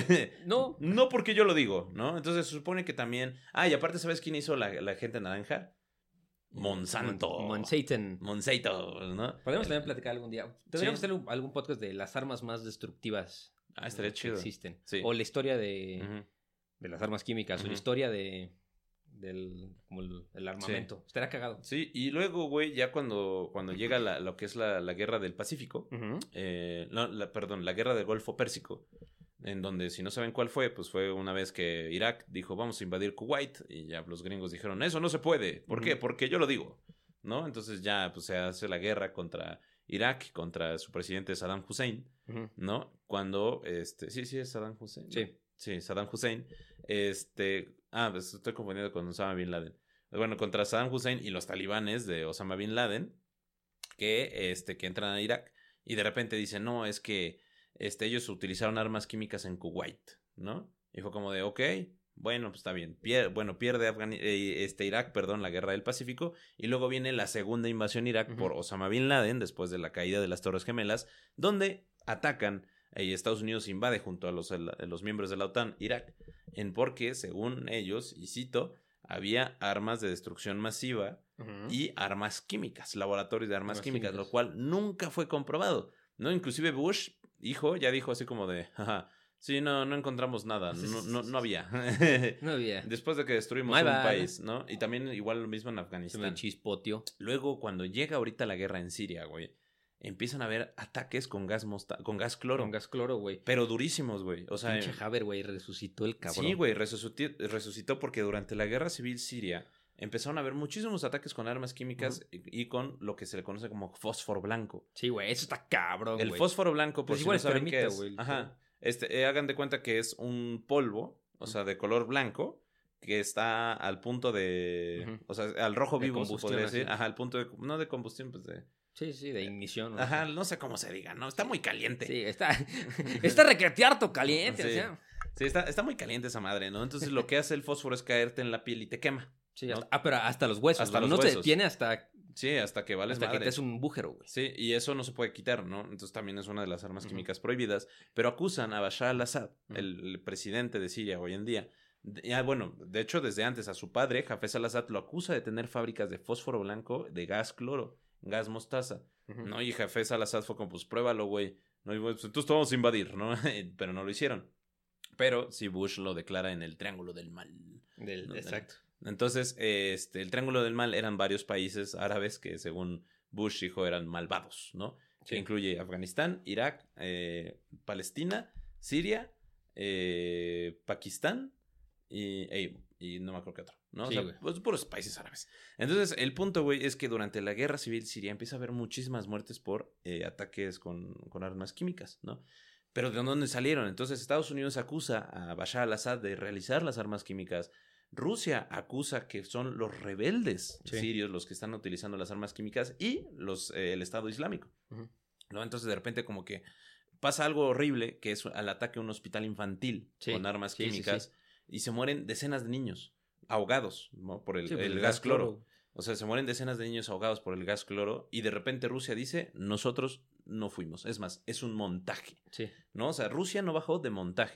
No. No porque yo lo digo, ¿no? Entonces se supone que también... Ah, y aparte, ¿sabes quién hizo la, la gente naranja? Monsanto. Mon- Monsanto. Monsanto, ¿no? Podríamos también platicar algún día. Deberíamos hacer un- algún podcast de las armas más destructivas Ah, estaría que chido. existen. Sí. O la historia de, Ujú. de las armas químicas. O Ujú. la historia de del como el, el armamento. Estaría cagado. Sí, y luego, güey, ya cuando, cuando llega la, lo que es la, la guerra del Pacífico, Ujú. eh, no, la- perdón, la guerra del Golfo Pérsico, en donde, si no saben cuál fue, pues fue una vez que Irak dijo, vamos a invadir Kuwait, y ya los gringos dijeron, eso no se puede. ¿Por Ujú. qué? Porque yo lo digo, ¿no? Entonces ya, pues se hace la guerra contra Irak, contra su presidente Saddam Hussein, Ujú. ¿no? Cuando, este, sí, sí, es Saddam Hussein. ¿no? Sí. Sí, Saddam Hussein, este, ah, pues estoy confundiendo con Osama Bin Laden. Bueno, contra Saddam Hussein y los talibanes de Osama Bin Laden, que, este, que entran a Irak y de repente dicen, no, es que este, ellos utilizaron armas químicas en Kuwait, ¿no? Y fue como de, ok, bueno, pues está bien. Pier- bueno, pierde Afgani- eh, este, Irak, perdón, la guerra del Pacífico, y luego viene la segunda invasión a Irak Ujú. por Osama Bin Laden, después de la caída de las Torres Gemelas, donde atacan y Estados Unidos invade junto a los, a los miembros de la OTAN Irak, en porque, según ellos, y cito, había armas de destrucción masiva Ujú. y armas químicas, laboratorios de armas Armas químicas, químicas. lo cual nunca fue comprobado, ¿no? Inclusive Bush, hijo, ya dijo así como de, jaja, sí, no, no encontramos nada, no, no, no había. No había. Después de que destruimos My un bad. país, ¿no? Y también igual lo mismo en Se me Afganistán. chispotio. Luego, cuando llega ahorita la guerra en Siria, güey, empiezan a haber ataques con gas mosta con gas cloro. Con gas cloro, güey. Pero durísimos, güey. O sea, Pinche Haber, güey, resucitó el cabrón. sí, güey, resucitó, resucitó porque durante la guerra civil siria empezaron a haber muchísimos ataques con armas químicas y, y con lo que se le conoce como fósforo blanco. Sí, güey, eso está cabrón, El güey. fósforo blanco, por Pues si igual no es saben qué termita, es. güey. Ajá. Este, eh, hagan de cuenta que es un polvo, o sea, de color blanco, que está al punto de... Ujú. O sea, al rojo De vivo, se combustión, podría así. decir. Ajá, al punto de... No de combustión, pues de... Sí, sí, de ignición. ¿no? Ajá, no sé cómo se diga, ¿no? Está muy caliente. Sí, está. Está recretearto caliente, Sí. o sea. Sí, está, está muy caliente esa madre, ¿no? Entonces lo que hace el fósforo es caerte en la piel y te quema. Sí, ¿no? hasta- ah, pero hasta los huesos. Hasta ¿no? los No te huesos. detiene hasta, Sí, hasta que vales hasta que madre. te es un bújero, güey. Sí, y eso no se puede quitar, ¿no? Entonces también es una de las armas Ujú. químicas prohibidas. Pero acusan a Bashar al-Assad, Ujú. el, el presidente de Siria hoy en día. De- ya, bueno, de hecho, desde antes a su padre, Hafez al-Assad, lo acusa de tener fábricas de fósforo blanco, de gas cloro, gas mostaza. Ujú. ¿No? Y Hafez al-Assad fue como, pues pruébalo, güey. ¿No? Y, pues, entonces vamos a invadir, ¿no? Pero no lo hicieron. Pero sí, Bush lo declara en el Triángulo del Mal. Del- No, exacto. Entonces, este, el Triángulo del Mal eran varios países árabes que, según Bush dijo, eran malvados, ¿no? Sí. Que incluye Afganistán, Irak, eh, Palestina, Siria, eh, Pakistán y, e- y no me acuerdo qué otro, ¿no? Sí, o sea, güey. pues, puros países árabes. Entonces, el punto, güey, es que durante la guerra civil siria empieza a haber muchísimas muertes por eh, ataques con, con armas químicas, ¿no? Pero ¿de dónde salieron? Entonces, Estados Unidos acusa a Bashar al-Assad de realizar las armas químicas. Rusia acusa que son los rebeldes Sí. sirios los que están utilizando las armas químicas y los, eh, el Estado Islámico, Ujú. ¿no? Entonces, de repente, como que pasa algo horrible, que es al ataque a un hospital infantil Sí, con armas sí, sí, químicas y se mueren decenas de niños ahogados, ¿no? Por el, Sí, pues, el gas cloro. O sea, se mueren decenas de niños ahogados por el gas cloro y de repente Rusia dice, nosotros no fuimos. Es más, es un montaje, Sí. ¿no? O sea, Rusia no bajó de montaje.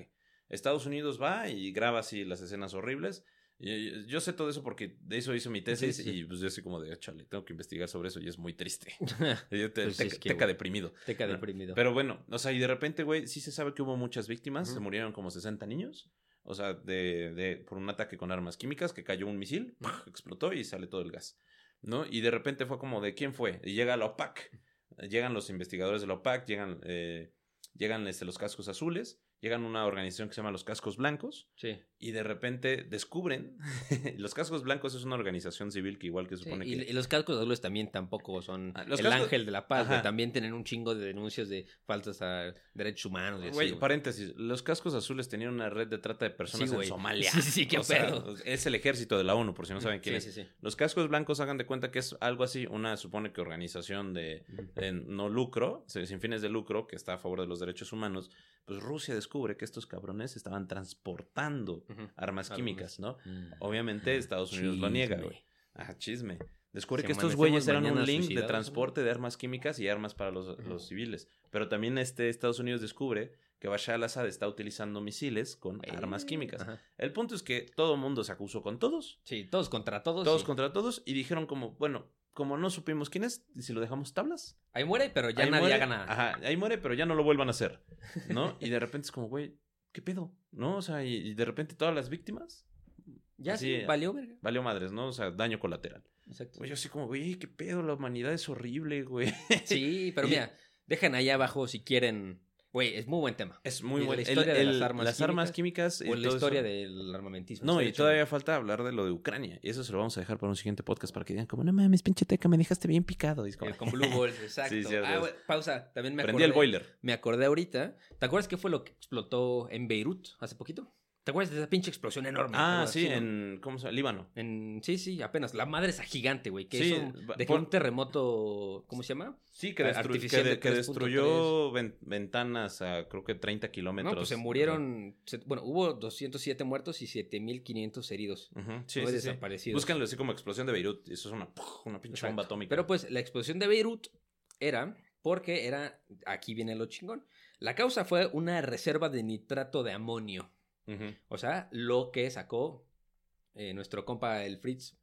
Estados Unidos va y graba así las escenas horribles. Y yo sé todo eso porque de eso hice mi tesis sí, sí. y pues yo soy como de, chale, tengo que investigar sobre eso y es muy triste. Yo te, pues te, es que, teca wey. deprimido. Teca deprimido. Pero bueno, o sea, y de repente, güey, sí se sabe que hubo muchas víctimas, uh-huh. se murieron como sesenta niños, o sea, de, de por un ataque con armas químicas, que cayó un misil, uh-huh. explotó y sale todo el gas, ¿no? Y de repente fue como de, ¿quién fue? Y llega la OPAC, llegan los investigadores de la OPAC, llegan, eh, llegan este, los cascos azules, llegan a una organización que se llama los Cascos Blancos. Sí. Y de repente descubren... los Cascos Blancos es una organización civil que igual que supone sí, y, que... Y los Cascos Azules también tampoco son ah, los el cascos... ángel de la paz. Güey, también tienen un chingo de denuncias de faltas a derechos humanos. Y así, güey, paréntesis. Los Cascos Azules tenían una red de trata de personas sí, en Somalia. Sí, sí, qué pedo. Sea, es el ejército de la ONU, por si no saben quién sí, es. Sí, sí. Los Cascos Blancos hagan de cuenta que es algo así, una supone que organización de, de no lucro, sin fines de lucro, que está a favor de los derechos humanos. Pues Rusia descubre que estos cabrones estaban transportando uh-huh. armas químicas, ¿no? Uh-huh. Obviamente Estados Unidos chisme. lo niega, güey. Ah, chisme. Descubre Se que estos güeyes eran un link de transporte ¿no? de armas químicas y armas para los, uh-huh. los civiles. Pero también este Estados Unidos descubre que Bashar al-Assad está utilizando misiles con eh, armas químicas. Ajá. El punto es que todo el mundo se acusó con todos. Sí, todos contra todos. Todos sí. contra todos y dijeron como, bueno... Como no supimos quién es, ¿y si lo dejamos tablas? Ahí muere, pero ya ahí nadie muere, haga nada. Ajá, ahí muere, pero ya no lo vuelvan a hacer, ¿no? Y de repente es como, güey, ¿qué pedo? ¿No? O sea, y, y de repente todas las víctimas... Ya así, sí, valió verga. Valió madres, ¿no? O sea, daño colateral. Exacto. Güey, yo así como, güey, ¿qué pedo? La humanidad es horrible, güey. Sí, pero y... mira, dejen ahí abajo si quieren... Güey, es muy buen tema. Es muy buen tema. La historia el, el, de las armas las químicas. armas químicas o la historia eso. del armamentismo. No, y todavía falta hablar de lo de Ucrania. Y eso se lo vamos a dejar para un siguiente podcast para que digan como, no mames, pinche teca, me dejaste bien picado. Y es como... Con Blue Balls, exacto. Sí, cierto, ah, bueno, pausa, también me acordé. Prendí el boiler. Me acordé ahorita. ¿Te acuerdas qué fue lo que explotó en Beirut hace poquito? ¿Te acuerdas de esa pinche explosión enorme? Ah, sí, así, en... ¿Cómo se llama? Líbano. En, sí, sí, apenas. La madre esa gigante, güey. Que sí, eso dejó por... un terremoto... ¿Cómo se llama? Sí, que, destru... que, de, que destruyó ven, ventanas a creo que treinta kilómetros. No, pues se murieron... Se, bueno, hubo doscientos siete muertos y siete mil quinientos heridos. Uh-huh. Sí, no sí, desaparecidos. Sí. Búscanlo así como explosión de Beirut. Eso es una, una pinche Exacto. bomba atómica. Pero pues la explosión de Beirut era... Porque era... Aquí viene lo chingón. La causa fue una reserva de nitrato de amonio. Uh-huh. O sea, lo que sacó eh, nuestro compa el Fritz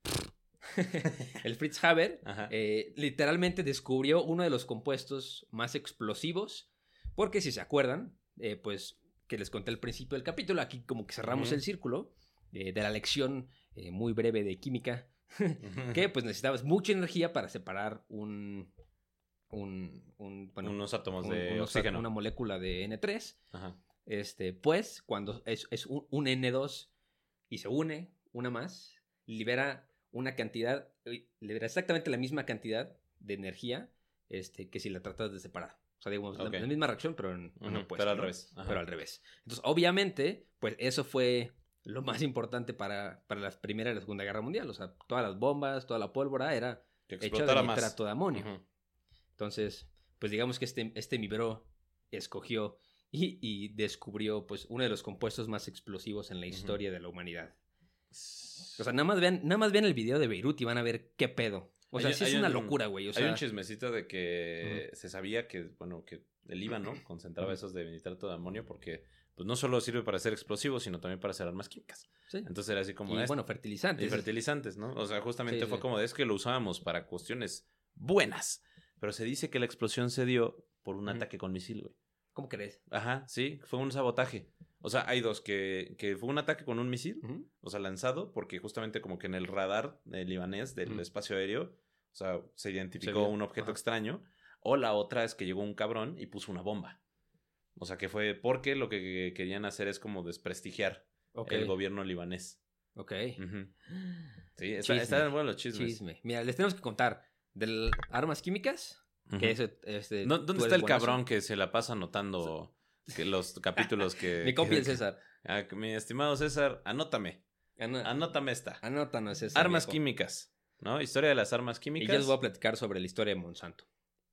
el Fritz Haber eh, literalmente descubrió uno de los compuestos más explosivos porque si se acuerdan eh, pues que les conté al principio del capítulo, aquí como que cerramos uh-huh. el círculo eh, de la lección eh, muy breve de química uh-huh. que pues necesitabas mucha energía para separar un un, un bueno, unos átomos un, de unos, oxígeno, una molécula de ene tres. Ajá. Este, pues, cuando es, es un, un ene dos y se une una más, libera una cantidad, libera exactamente la misma cantidad de energía este, que si la tratas de separar. O sea, digamos, okay. la, la misma reacción, pero en uh-huh, en opuesto, pero al ¿no? revés. Ajá. Pero al revés. Entonces, obviamente, pues eso fue lo más importante para, para la Primera y la Segunda Guerra Mundial. O sea, todas las bombas, toda la pólvora era hecha de nitrato de amonio. Uh-huh. Entonces, pues digamos que este, este mi bro escogió y, y descubrió pues uno de los compuestos más explosivos en la historia uh-huh. de la humanidad. O sea, nada más vean, nada más vean el video de Beirut y van a ver qué pedo. O sea, hay, sí es una un, locura, güey. O sea, hay un chismecito de que uh-huh. se sabía que, bueno, que el Líbano concentraba uh-huh. esos de nitrato de amonio porque pues no solo sirve para hacer explosivos, sino también para hacer armas químicas. Sí. Entonces era así como... Y bueno, fertilizantes. Y fertilizantes, ¿no? O sea, justamente sí, fue sí. como de es que lo usábamos para cuestiones buenas. Pero se dice que la explosión se dio por un uh-huh. ataque con misil, güey. ¿Cómo crees? Ajá, sí, fue un sabotaje. O sea, hay dos, que, que fue un ataque con un misil, uh-huh. o sea, lanzado, porque justamente como que en el radar eh, libanés del uh-huh. espacio aéreo, o sea, se identificó se un objeto Ajá. extraño, o la otra es que llegó un cabrón y puso una bomba. O sea, que fue porque lo que querían hacer es como desprestigiar okay. el gobierno libanés. Ok. Uh-huh. Sí, está, están buenos los chismes. Chisme. Mira, les tenemos que contar de las armas químicas. Uh-huh. Que ese, este, no, ¿Dónde está el buenazo? Cabrón que se la pasa anotando que los capítulos que... Mi compi el César. Ah, mi estimado César, anótame. Ano... Anótame esta. Anótanos César. Armas viejo. químicas, ¿no? Historia de las armas químicas. Y yo les voy a platicar sobre la historia de Monsanto.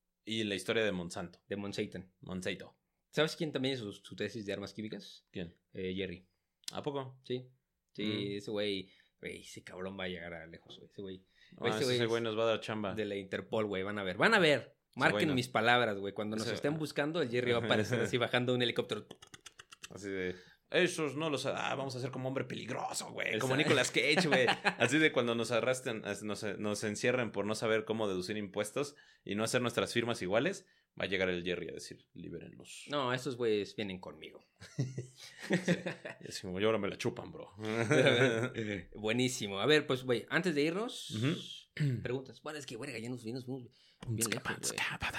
Y la historia de Monsanto. De Monsanto. Monsanto. ¿Sabes quién también hizo su, su tesis de armas químicas? ¿Quién? Eh, Jerry. ¿A poco? Sí. Sí, mm. ese güey... Güey, ese cabrón va a llegar a lejos, güey. Ese güey... Ah, ese, ese güey nos va a dar chamba. De la Interpol, güey. Van a ver. Van a ver. Marquen bueno. mis palabras, güey. Cuando nos ese... estén buscando, el Jerry va a aparecer así bajando un helicóptero. Así de... Esos no los... Ah, vamos a hacer como hombre peligroso, güey. Como Nicolas Cage, güey. Así de cuando nos arrastren, nos, nos encierren por no saber cómo deducir impuestos y no hacer nuestras firmas iguales, va a llegar el Jerry a decir, libérenlos. No, estos güeyes vienen conmigo. Sí. Y así como, y ahora me la chupan, bro. Buenísimo. A ver, pues, güey, antes de irnos, Uh-huh. preguntas. Bueno, es que, güey, ya nos fuimos bien lejos, güey.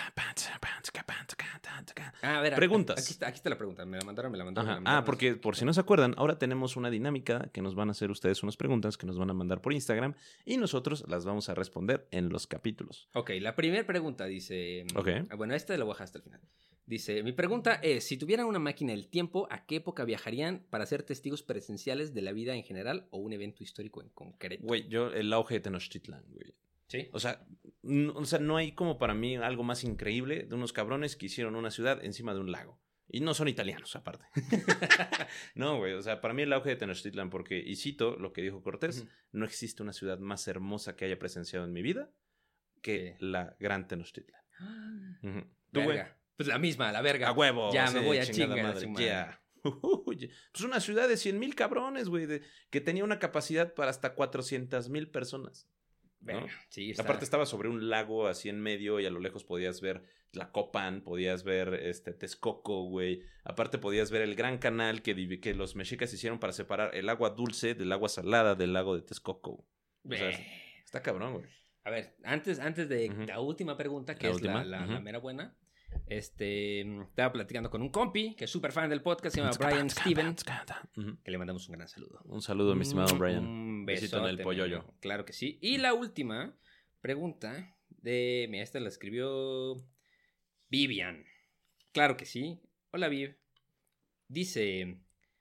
Ah, a ver, Preguntas. Aquí está, aquí está la pregunta. Me la mandaron, me la mandaron. Ajá. Me la mandaron. Ah, porque por si no se acuerdan, ahora tenemos una dinámica que nos van a hacer ustedes unas preguntas que nos van a mandar por Instagram y nosotros las vamos a responder en los capítulos. Ok, la primera pregunta dice... Ok. Ah, bueno, esta la voy a dejar hasta el final. Dice, mi pregunta es, si tuvieran una máquina del tiempo, ¿a qué época viajarían para ser testigos presenciales de la vida en general o un evento histórico en concreto? Güey, yo el auge de Tenochtitlan, güey. ¿Sí? O sea, n- o sea, no hay como para mí algo más increíble de unos cabrones que hicieron una ciudad encima de un lago. Y no son italianos, aparte. No, güey, o sea, para mí el auge de Tenochtitlan, porque, y cito lo que dijo Cortés, Ujú. no existe una ciudad más hermosa que haya presenciado en mi vida que Sí. la gran Tenochtitlan. Ujú. ¿Tú, güey? Verga. Pues la misma, la verga. A huevo. Ya sí, me voy a chingada chingar a madre, su madre. yeah. Pues una ciudad de cien mil cabrones, güey, de- que tenía una capacidad para hasta cuatrocientas mil personas. Verga, ¿no? sí, está... Aparte estaba sobre un lago así en medio y a lo lejos podías ver Tlacopan, podías ver este Texcoco, güey. Aparte podías ver el gran canal que, divi- que los mexicas hicieron para separar el agua dulce del agua salada del lago de Texcoco. O sea, Ve. está cabrón, güey. A ver, antes, antes de Ujú. la última pregunta, que La es última, la, la, ujú. la mera buena, este, estaba platicando con un compi que es súper fan del podcast, se llama Brian Steven, Ujú. que le mandamos un gran saludo. Un saludo, mi estimado Un- Brian. Un Besito en el besote, pollo mi yo. amigo. Claro que sí. Y la última pregunta de... Mira, esta la escribió Vivian. Claro que sí. Hola, Viv. Dice...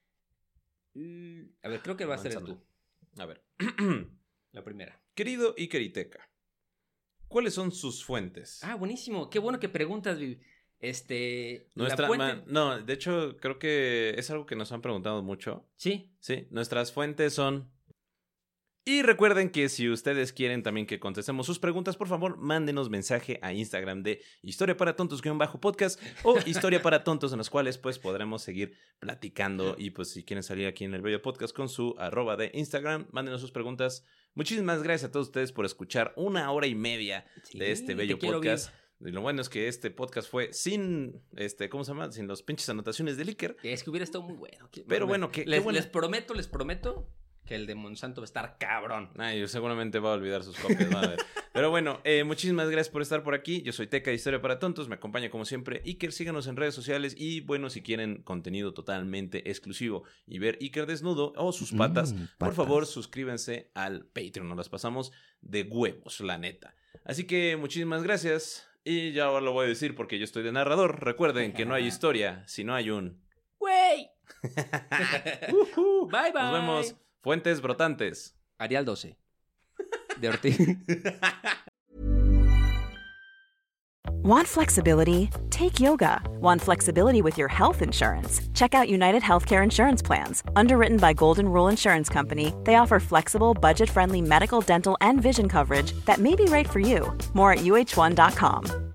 mm, A ver, creo que va a ser el Manzana. tú. A ver. La primera. Querido Ikeriteca, ¿cuáles son sus fuentes? Ah, buenísimo. Qué bueno que preguntas, Viv. Este... la Nuestra, fuente- ma- no, de hecho, creo que es algo que nos han preguntado mucho. Sí. Sí, nuestras fuentes son... Y recuerden que si ustedes quieren también que contestemos sus preguntas, por favor, mándenos mensaje a Instagram de Historia para Tontos-podcast o Historia para Tontos, en los cuales pues podremos seguir platicando. Y pues si quieren salir aquí en el bello podcast con su arroba de Instagram, mándenos sus preguntas. Muchísimas gracias a todos ustedes por escuchar una hora y media Sí, de este te bello quiero, podcast. Y lo bueno es que este podcast fue sin, este, ¿cómo se llama? Sin los pinches anotaciones de Iker. Es que hubiera estado muy bueno. Que- Pero bueno, que- les, qué bueno. les prometo, les prometo que el de Monsanto va a estar cabrón. Ay, seguramente va a olvidar sus copias. van a ver. Pero bueno, eh, muchísimas gracias por estar por aquí. Yo soy Teca de Historia para Tontos. Me acompaña como siempre Iker. Síganos en redes sociales. Y bueno, si quieren contenido totalmente exclusivo y ver Iker desnudo o sus patas, Mm, por patas. favor suscríbanse al Patreon. Nos las pasamos de huevos, la neta. Así que muchísimas gracias. Y ya ahora lo voy a decir porque yo estoy de narrador. Recuerden que no hay historia si no hay un... ¡Güey! Ujú. Bye, bye. Nos vemos. Fuentes brotantes. Arial doce. De Ortiz. Want flexibility? Take yoga. Want flexibility with your health insurance? Check out United Healthcare Insurance Plans. Underwritten by Golden Rule Insurance Company, they offer flexible, budget friendly medical, dental, and vision coverage that may be right for you. More at U H one dot com.